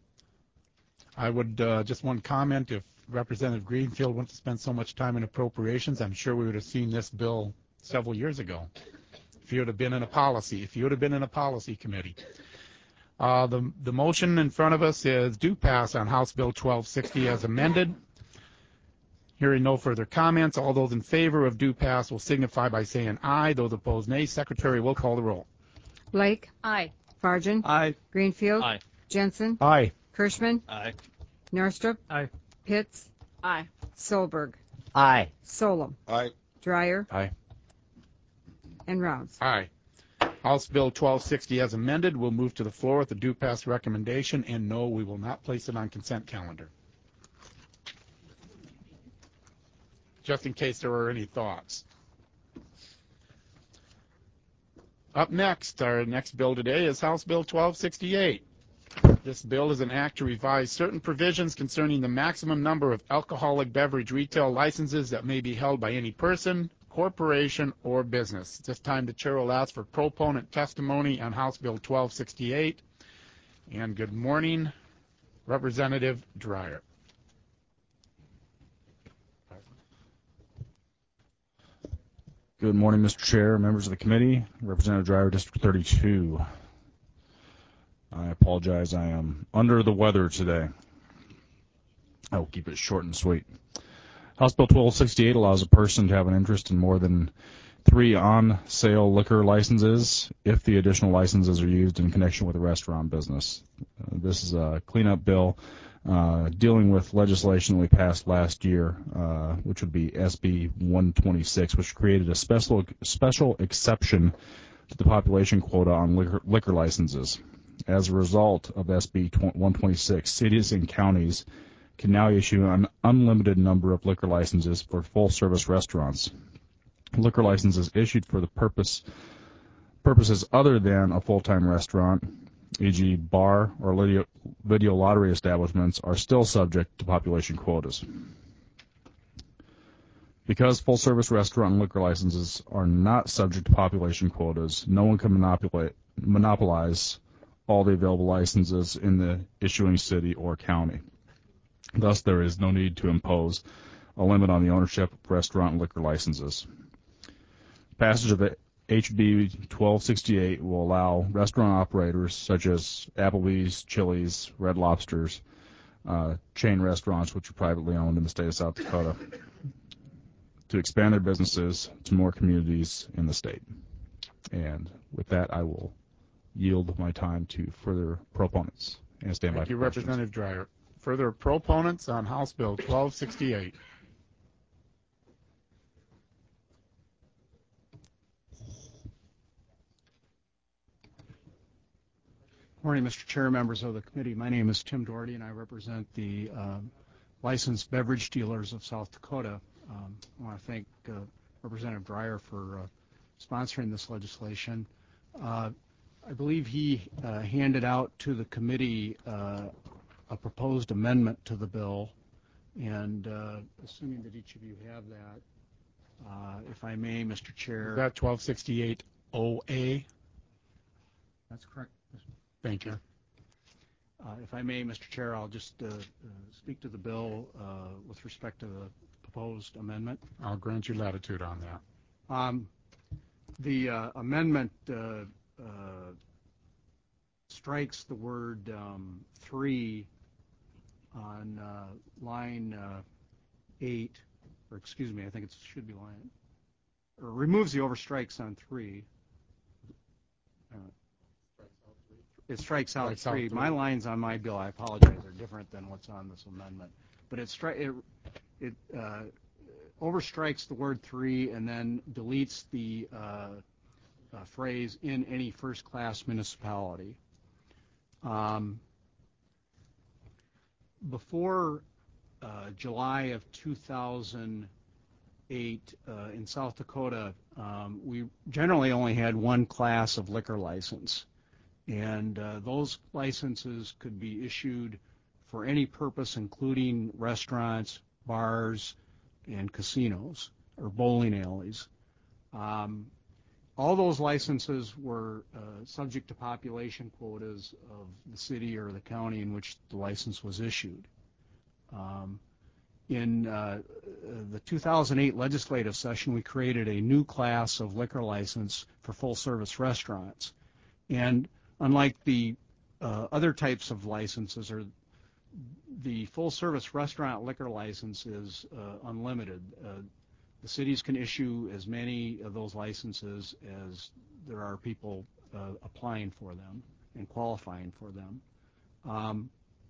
I would uh, just one comment. If Representative Greenfield wants to spend so much time in appropriations, I'm sure we would have seen this bill several years ago. If you would have been in a policy, if you would have been in a policy committee. Uh, the the motion in front of us is due pass on House Bill twelve sixty as amended. Hearing no further comments, all those in favor of due pass will signify by saying aye. Those opposed, nay. Secretary will call the roll. Blake. Aye. Fargen. Aye. Greenfield. Aye. Jensen. Aye. Kirschman. Aye. Norstrup. Aye. Pitts. Aye. Solberg. Aye. Solom. Aye. Dryer. Aye. And Rounds. Aye. House Bill twelve sixty as amended will move to the floor with a due pass recommendation, and no, we will not place it on consent calendar. Just in case there were any thoughts. Up next, our next bill today is House Bill twelve sixty-eight. This bill is an act to revise certain provisions concerning the maximum number of alcoholic beverage retail licenses that may be held by any person, corporation, or business. At this time, the chair will ask for proponent testimony on House Bill twelve sixty-eight. And good morning, Representative Dreyer. Good morning, Mister Chair, members of the committee, Representative Dreyer, District thirty-two. I apologize, I am under the weather today. I will keep it short and sweet. House Bill twelve sixty-eight allows a person to have an interest in more than three on-sale liquor licenses if the additional licenses are used in connection with a restaurant business. Uh, this is a cleanup bill uh, dealing with legislation we passed last year, uh, which would be S B one twenty-six, which created a special special exception to the population quota on liquor, liquor licenses. As a result of S B one twenty-six, cities and counties can now issue an unlimited number of liquor licenses for full-service restaurants. Liquor licenses issued for the purpose purposes other than a full-time restaurant, for example bar or video, video lottery establishments, are still subject to population quotas. Because full-service restaurant liquor licenses are not subject to population quotas, no one can monopolize all the available licenses in the issuing city or county. Thus, there is no need to impose a limit on the ownership of restaurant liquor licenses. Passage of H B twelve sixty-eight will allow restaurant operators such as Applebee's, Chili's, Red Lobsters, uh, chain restaurants which are privately owned in the state of South Dakota, to expand their businesses to more communities in the state. And with that, I will yield my time to further proponents and stand by Thank for you, questions. Representative Dreyer. Further proponents on House Bill twelve sixty-eight. Morning, Mister Chair, members of the committee. My name is Tim Doherty, and I represent the um, licensed beverage dealers of South Dakota. Um, I want to thank uh, Representative Dreyer for uh, sponsoring this legislation. Uh, I believe he uh, handed out to the committee uh, a proposed amendment to the bill, and uh, assuming that each of you have that, uh, if I may, Mister Chair. Is that twelve sixty-eight O A? That's correct. Thank you. Uh, if I may, Mister Chair, I'll just uh, uh, speak to the bill uh, with respect to the proposed amendment. I'll grant you latitude on that. Um, the uh, amendment uh, uh, strikes the word um, three on uh, line uh, eight, or excuse me, I think it should be line, or removes the overstrikes on three. Uh, It strikes out Strikes out three. three. My lines on my bill, I apologize, are different than what's on this amendment. But it stri- it, it uh, overstrikes the word three and then deletes the uh, uh, phrase "in any first-class municipality." Um, before uh, July of two thousand eight, uh, in South Dakota, um, we generally only had one class of liquor license. And uh, those licenses could be issued for any purpose, including restaurants, bars, and casinos, or bowling alleys. Um, all those licenses were uh, subject to population quotas of the city or the county in which the license was issued. Um, in uh, the two thousand eight legislative session, we created a new class of liquor license for full-service restaurants. And unlike the uh, other types of licenses, or the full-service restaurant liquor license is uh, unlimited. Uh, the cities can issue as many of those licenses as there are people uh, applying for them and qualifying for them. Um,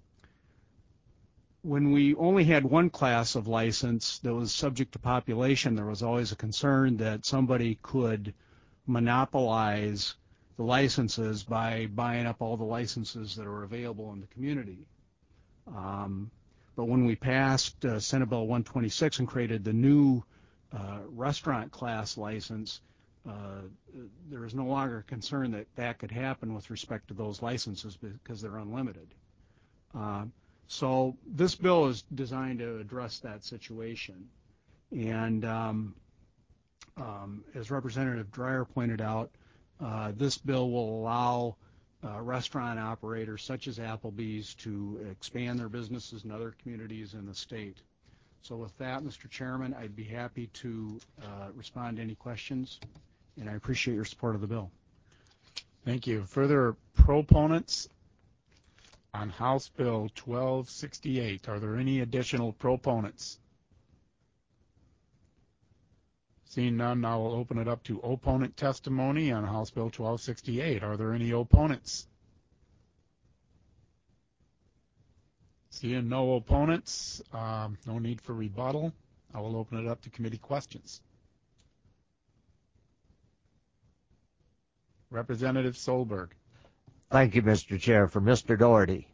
when we only had one class of license that was subject to population, there was always a concern that somebody could monopolize the licenses by buying up all the licenses that are available in the community. Um, but when we passed uh, Senate Bill one twenty-six and created the new uh, restaurant class license, uh, there is no longer concern that that could happen with respect to those licenses because they're unlimited. Uh, so this bill is designed to address that situation. And um, um, as Representative Dreyer pointed out, uh, this bill will allow uh, restaurant operators such as Applebee's to expand their businesses in other communities in the state. So with that, Mister Chairman, I'd be happy to uh, respond to any questions, and I appreciate your support of the bill. Thank you. Further proponents on House Bill twelve sixty-eight. Are there any additional proponents? Seeing none, I will open it up to opponent testimony on House Bill twelve sixty-eight. Are there any opponents? Seeing no opponents, um, no need for rebuttal. I will open it up to committee questions. Representative Solberg. Thank you, Mister Chair. For Mister Doherty.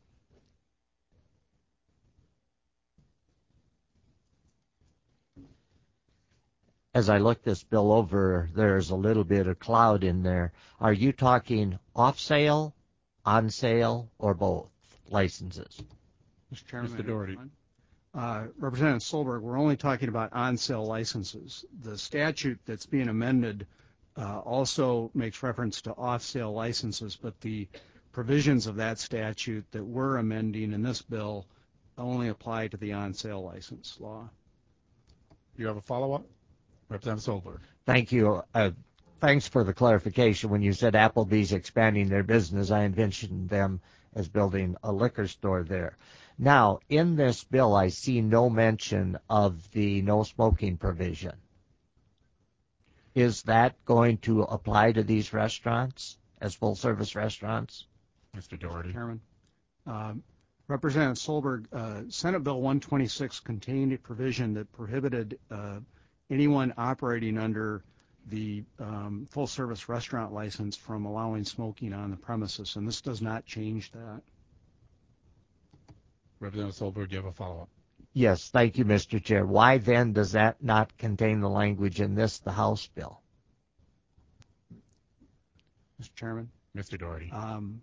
As I look this bill over, there's a little bit of cloud in there. Are you talking off sale, on sale, or both licenses? Mister Chairman, Mister Doherty. Uh, Representative Solberg, we're only talking about on-sale licenses. The statute that's being amended uh, also makes reference to off-sale licenses, but the provisions of that statute that we're amending in this bill only apply to the on-sale license law. You have a follow-up? Representative Solberg. Thank you. Uh, thanks for the clarification. When you said Applebee's expanding their business, I envisioned them as building a liquor store there. Now, in this bill, I see no mention of the no smoking provision. Is that going to apply to these restaurants as full-service restaurants? Mister Doherty. Chairman. Um, Representative Solberg, uh, Senate Bill one twenty-six contained a provision that prohibited uh, anyone operating under the um, full-service restaurant license from allowing smoking on the premises, and this does not change that. Representative Solberg, do you have a follow-up? Yes, thank you, Mister Chair. Why then does that not contain the language in this, the House bill? Mister Chairman. Mister Doherty. Um,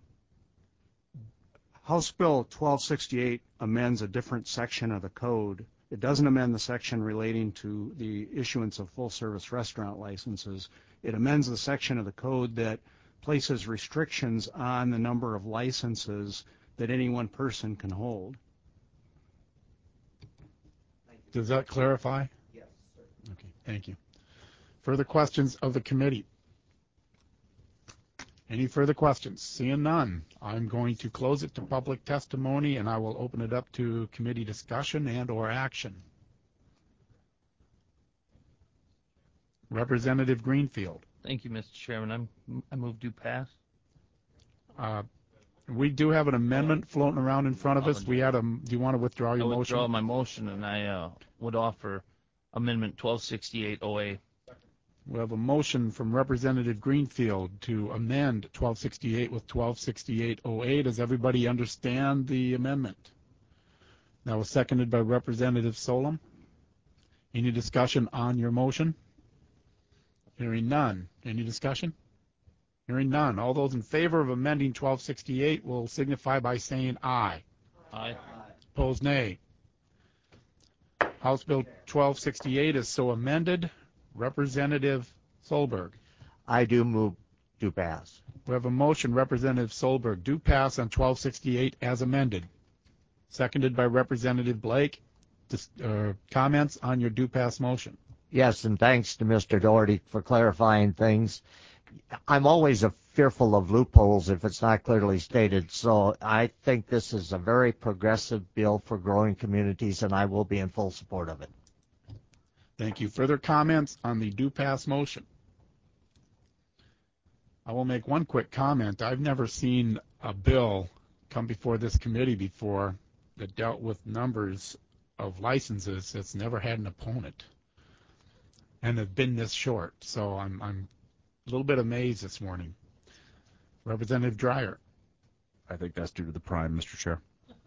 House Bill twelve sixty-eight amends a different section of the code. It doesn't amend the section relating to the issuance of full-service restaurant licenses. It amends the section of the code that places restrictions on the number of licenses that any one person can hold. Does that clarify? Yes, sir. Okay, thank you. Further questions of the committee? Any further questions? Seeing none, I'm going to close it to public testimony, and I will open it up to committee discussion and or action. Representative Greenfield. Thank you, Mister Chairman. I'm, I move to pass. Uh, we do have an amendment floating around in front of us. We had a. Do you want to withdraw your I motion? withdraw my motion, and I uh, would offer Amendment twelve sixty-eight O A. We have a motion from Representative Greenfield to amend twelve sixty-eight with twelve sixty-eight oh eight. Does everybody understand the amendment? That was seconded by Representative Solom. Any discussion on your motion? Hearing none. Any discussion? Hearing none. All those in favor of amending twelve sixty-eight will signify by saying aye. Aye. Opposed, nay. House Bill twelve sixty-eight is so amended. Representative Solberg. I do move to pass. We have a motion, Representative Solberg, do pass on twelve sixty-eight as amended. Seconded by Representative Blake. Dis, uh, comments on your do pass motion? Yes, and thanks to Mister Doherty for clarifying things. I'm always a fearful of loopholes if it's not clearly stated. So I think this is a very progressive bill for growing communities, and I will be in full support of it. Thank you. Further comments on the do pass motion? I will make one quick comment. I've never seen a bill come before this committee before that dealt with numbers of licenses that's never had an opponent and have been this short. So I'm, I'm a little bit amazed this morning. Representative Dreyer. I think that's due to the prime, Mister Chair.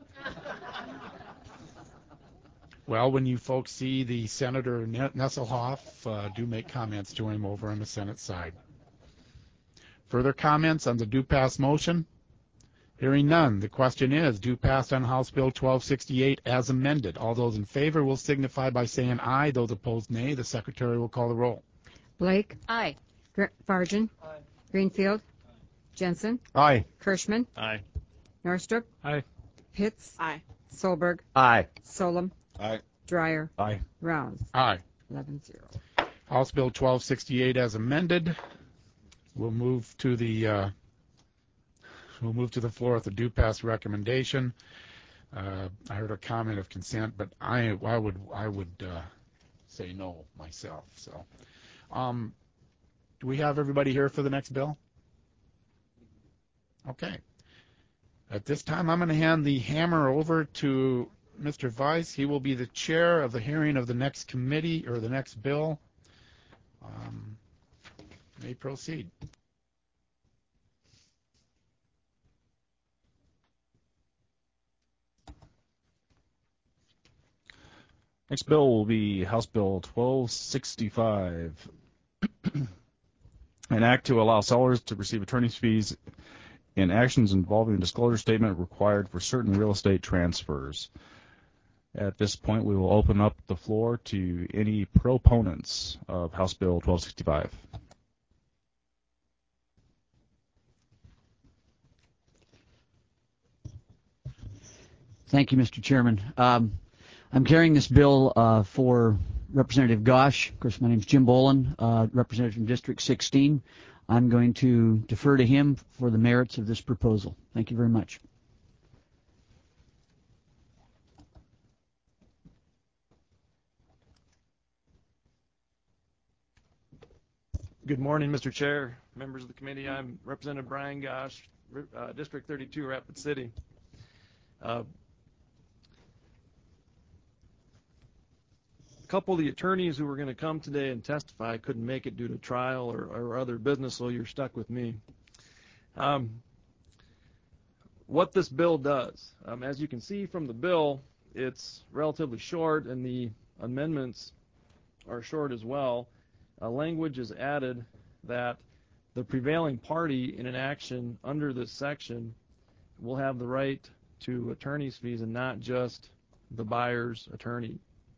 Well, when you folks see the Senator Nesselhoff, uh, do make comments to him over on the Senate side. Further comments on the do pass motion? Hearing none, the question is, do pass on House Bill twelve sixty-eight as amended. All those in favor will signify by saying aye. Those opposed, nay. The Secretary will call the roll. Blake. Aye. Gr- Fargen. Aye. Greenfield. Jensen. Aye. Kirschman. Aye. Norstrup. Aye. Pitts. Aye. Solberg. Aye. Solem. Aye. Dreyer. Aye. Rounds. Aye. eleven zero. House Bill twelve sixty-eight as amended. We'll move to the uh, we'll move to the floor with the do pass recommendation. Uh, I heard a comment of consent, but I I would I would uh, say no myself. So, um, do we have everybody here for the next bill? Okay. At this time, I'm going to hand the hammer over to Mister Weiss. He will be the chair of the hearing of the next committee or the next bill. Um, may proceed. Next bill will be House Bill twelve sixty-five, an act to allow sellers to receive attorney's fees in actions involving a disclosure statement required for certain real estate transfers. At this point, we will open up the floor to any proponents of House Bill twelve sixty-five. Thank you, Mister Chairman. Um, I'm carrying this bill uh, for Representative Gosh. Of course, my name is Jim Bolin, uh, representative from District sixteen. I'm going to defer to him for the merits of this proposal. Thank you very much. Good morning, Mister Chair, members of the committee. I'm Representative Brian Gosh, uh, District thirty-two, Rapid City. Uh, a couple of the attorneys who were going to come today and testify couldn't make it due to trial or, or other business, so you're stuck with me. Um, what this bill does, um, as you can see from the bill, it's relatively short, and the amendments are short as well. A language is added that the prevailing party in an action under this section will have the right to attorney's fees and not just the buyer's attorney.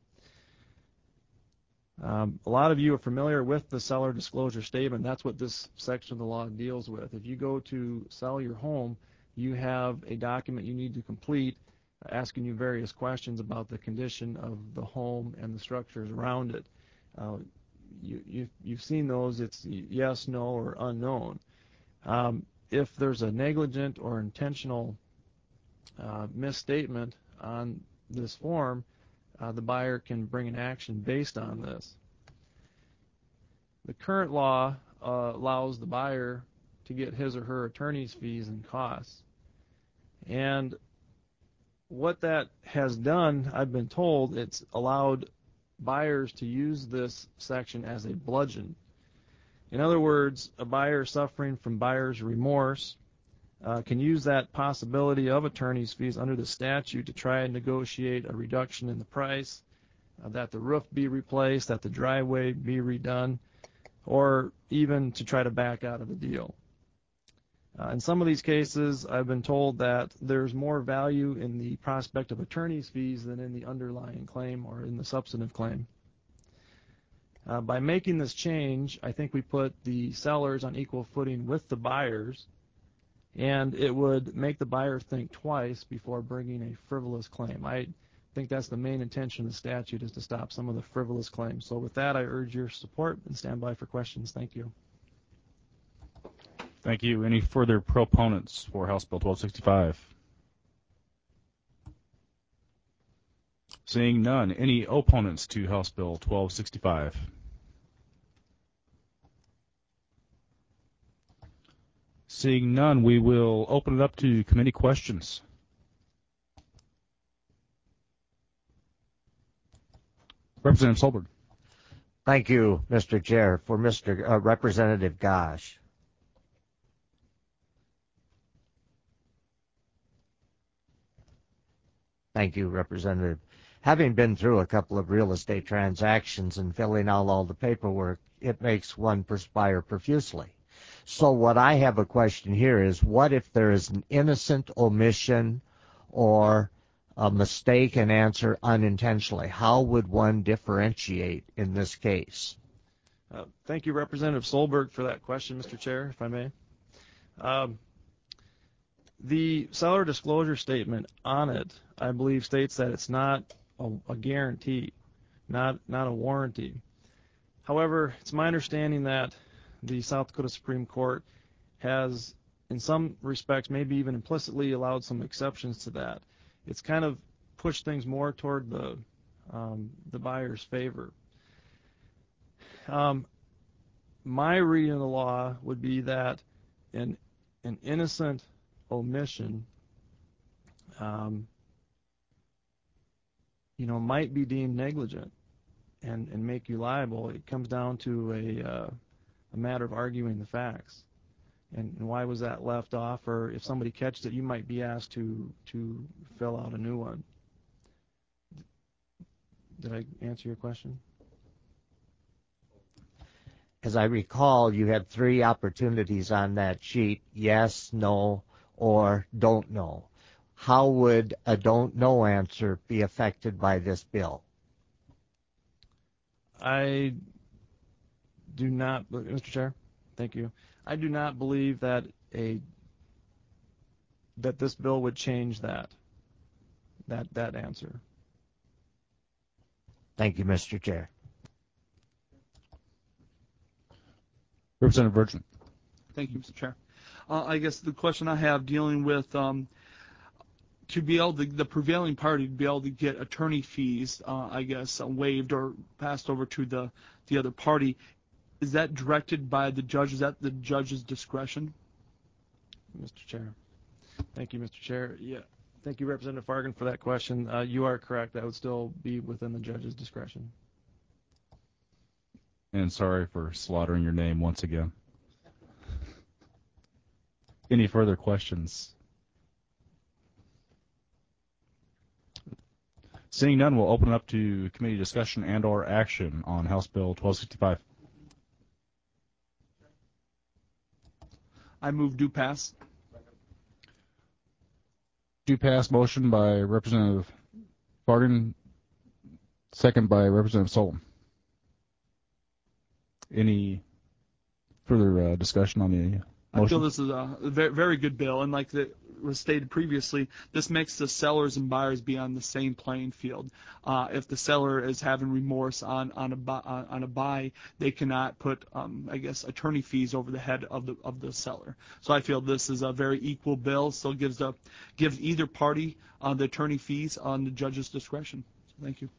Um, a lot of you are familiar with the seller disclosure statement. That's what this section of the law deals with. If you go to sell your home, you have a document you need to complete asking you various questions about the condition of the home and the structures around it. Uh, You, you, you've seen those. It's yes, no, or unknown. Um, if there's a negligent or intentional uh, misstatement on this form, uh, the buyer can bring an action based on this. The current law uh, allows the buyer to get his or her attorney's fees and costs. And what that has done, I've been told, it's allowed buyers to use this section as a bludgeon. In other words, a buyer suffering from buyer's remorse uh, can use that possibility of attorney's fees under the statute to try and negotiate a reduction in the price, uh, that the roof be replaced, that the driveway be redone, or even to try to back out of the deal. Uh, in some of these cases, I've been told that there's more value in the prospect of attorney's fees than in the underlying claim or in the substantive claim. Uh, by making this change, I think we put the sellers on equal footing with the buyers, and it would make the buyer think twice before bringing a frivolous claim. I think that's the main intention of the statute, is to stop some of the frivolous claims. So with that, I urge your support and stand by for questions. Thank you. Thank you. Any further proponents for House Bill twelve sixty-five? Seeing none. Any opponents to House Bill twelve sixty-five? Seeing none, we will open it up to committee questions. Representative Solberg. Thank you, Mister Chair. For Mister Uh, Representative Gosh. Thank you, Representative. Having been through a couple of real estate transactions and filling out all the paperwork, it makes one perspire profusely. So what I have a question here is, what if there is an innocent omission or a mistaken answer unintentionally? How would one differentiate in this case? Uh, thank you, Representative Solberg, for that question, Mister Chair, if I may. Um, the seller disclosure statement on it, I believe, states that it's not a, a guarantee, not not a warranty. However, it's my understanding that the South Dakota Supreme Court has, in some respects, maybe even implicitly allowed some exceptions to that. It's kind of pushed things more toward the um, the buyer's favor. Um, my reading of the law would be that an an innocent omission, um, you know, might be deemed negligent and, and make you liable. It comes down to a uh, a matter of arguing the facts. And, and why was that left off? Or if somebody catches it, you might be asked to to fill out a new one. Did I answer your question? As I recall, you had three opportunities on that sheet: yes, no, or don't know. How would a don't know answer be affected by this bill? I do not, Mister Chair, thank you. I do not believe that a that this bill would change that that that answer. Thank you, Mister Chair. Representative Virgin. Thank you, Mister Chair. Uh, I guess the question I have dealing with um, to be able to, the prevailing party to be able to get attorney fees, uh, I guess, uh, waived or passed over to the, the other party, is that directed by the judge? Is that the judge's discretion? Mister Chair. Thank you, Mister Chair. Yeah. Thank you, Representative Fargan, for that question. Uh, you are correct. That would still be within the judge's discretion. And sorry for slaughtering your name once again. Any further questions? Seeing none, we'll open it up to committee discussion and or action on House Bill twelve sixty-five. I move do pass. Do pass motion by Representative Fargan, second by Representative Solom. Any further uh, discussion on the motion? I feel this is a very, very good bill, and like it was stated previously, this makes the sellers and buyers be on the same playing field. Uh, if the seller is having remorse on on a buy, on a buy, they cannot put, um, I guess, attorney fees over the head of the of the seller. So I feel this is a very equal bill. Still gives the gives either party uh, the attorney fees on the judge's discretion. So thank you.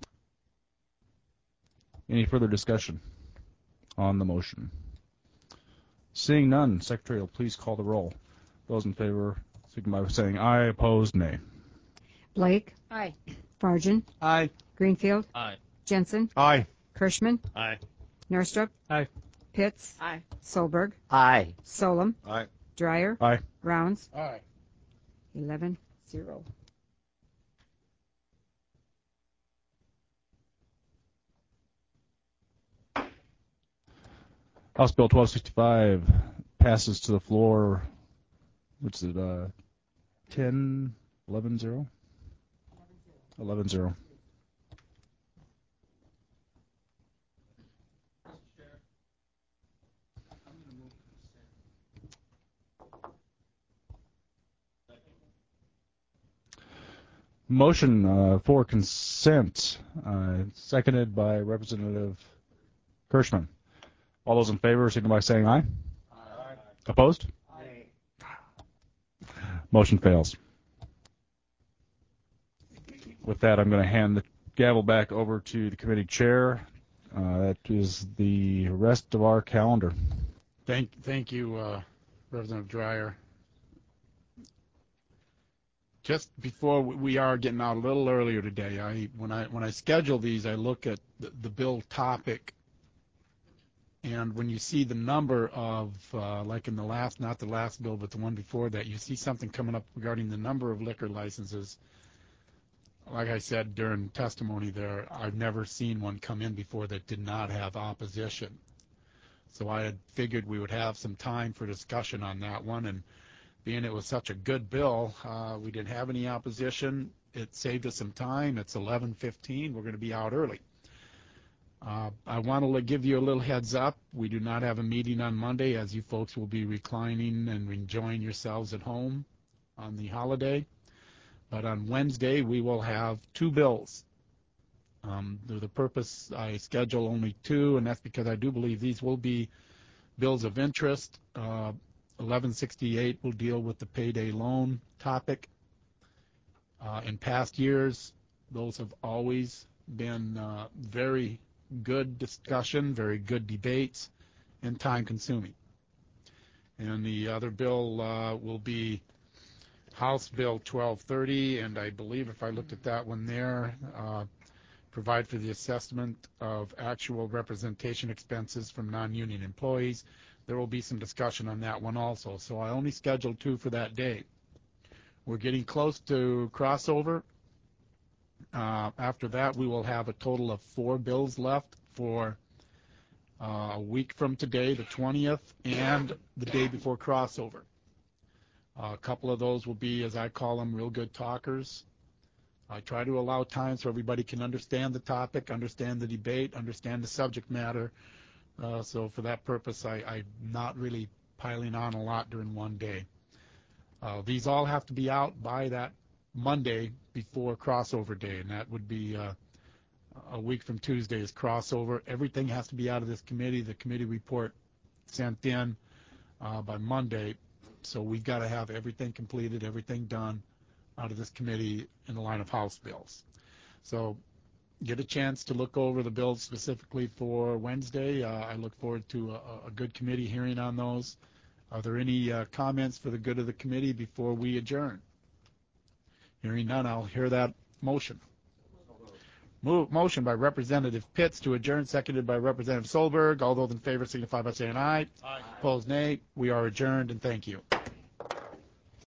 Any further discussion on the motion? Seeing none, Secretary will please call the roll. Those in favor, signify by saying aye. Opposed, nay. Blake. Aye. Fargen. Aye. Greenfield. Aye. Jensen. Aye. Kirschman. Aye. Norstrup. Aye. Pitts. Aye. Solberg. Aye. Solom. Aye. Dreyer. Aye. Rounds. Aye. Eleven zero. House Bill twelve sixty-five passes to the floor. What's it? Uh, ten, eleven zero. Eleven zero. Motion uh, for consent, uh, seconded by Representative Kirschman. All those in favor, signify by saying aye. Aye. Opposed? Aye. Motion fails. With that, I'm going to hand the gavel back over to the committee chair. Uh, that is the rest of our calendar. Thank, thank you, uh, Representative Dreyer. Just before we are getting out a little earlier today, I when I when I schedule these, I look at the, the bill topic, and when you see the number of, uh, like in the last, not the last bill, but the one before that, you see something coming up regarding the number of liquor licenses. Like I said during testimony there, I've never seen one come in before that did not have opposition. So I had figured we would have some time for discussion on that one, and being it was such a good bill, uh, we didn't have any opposition. It saved us some time. It's eleven fifteen. We're going to be out early. Uh, I want to give you a little heads up. We do not have a meeting on Monday, as you folks will be reclining and enjoying yourselves at home on the holiday. But on Wednesday, we will have two bills. Um, the, the purpose, I schedule only two, and that's because I do believe these will be bills of interest. Uh, eleven sixty-eight will deal with the payday loan topic. Uh, in past years, those have always been uh, very good discussion, very good debates, and time-consuming. And the other bill uh, will be House Bill twelve thirty, and I believe if I looked at that one there, uh, provide for the assessment of actual representation expenses from non-union employees. There will be some discussion on that one also. So I only scheduled two for that day. We're getting close to crossover. Uh, after that, we will have a total of four bills left for uh, a week from today, the twentieth, and the day before crossover. Uh, a couple of those will be, as I call them, real good talkers. I try to allow time so everybody can understand the topic, understand the debate, understand the subject matter. Uh, so for that purpose, I, I'm not really piling on a lot during one day. Uh, these all have to be out by that Monday before crossover day, and that would be uh, a week from Tuesday is crossover. Everything has to be out of this committee. The committee report sent in uh, by Monday. So we've got to have everything completed, everything done out of this committee in the line of House bills. So get a chance to look over the bills specifically for Wednesday. Uh, I look forward to a, a good committee hearing on those. Are there any uh, comments for the good of the committee before we adjourn? Hearing none, I'll hear that motion. Move, motion by Representative Pitts to adjourn, seconded by Representative Solberg. All those in favor signify by saying aye. Aye. Opposed, nay. We are adjourned, and thank you.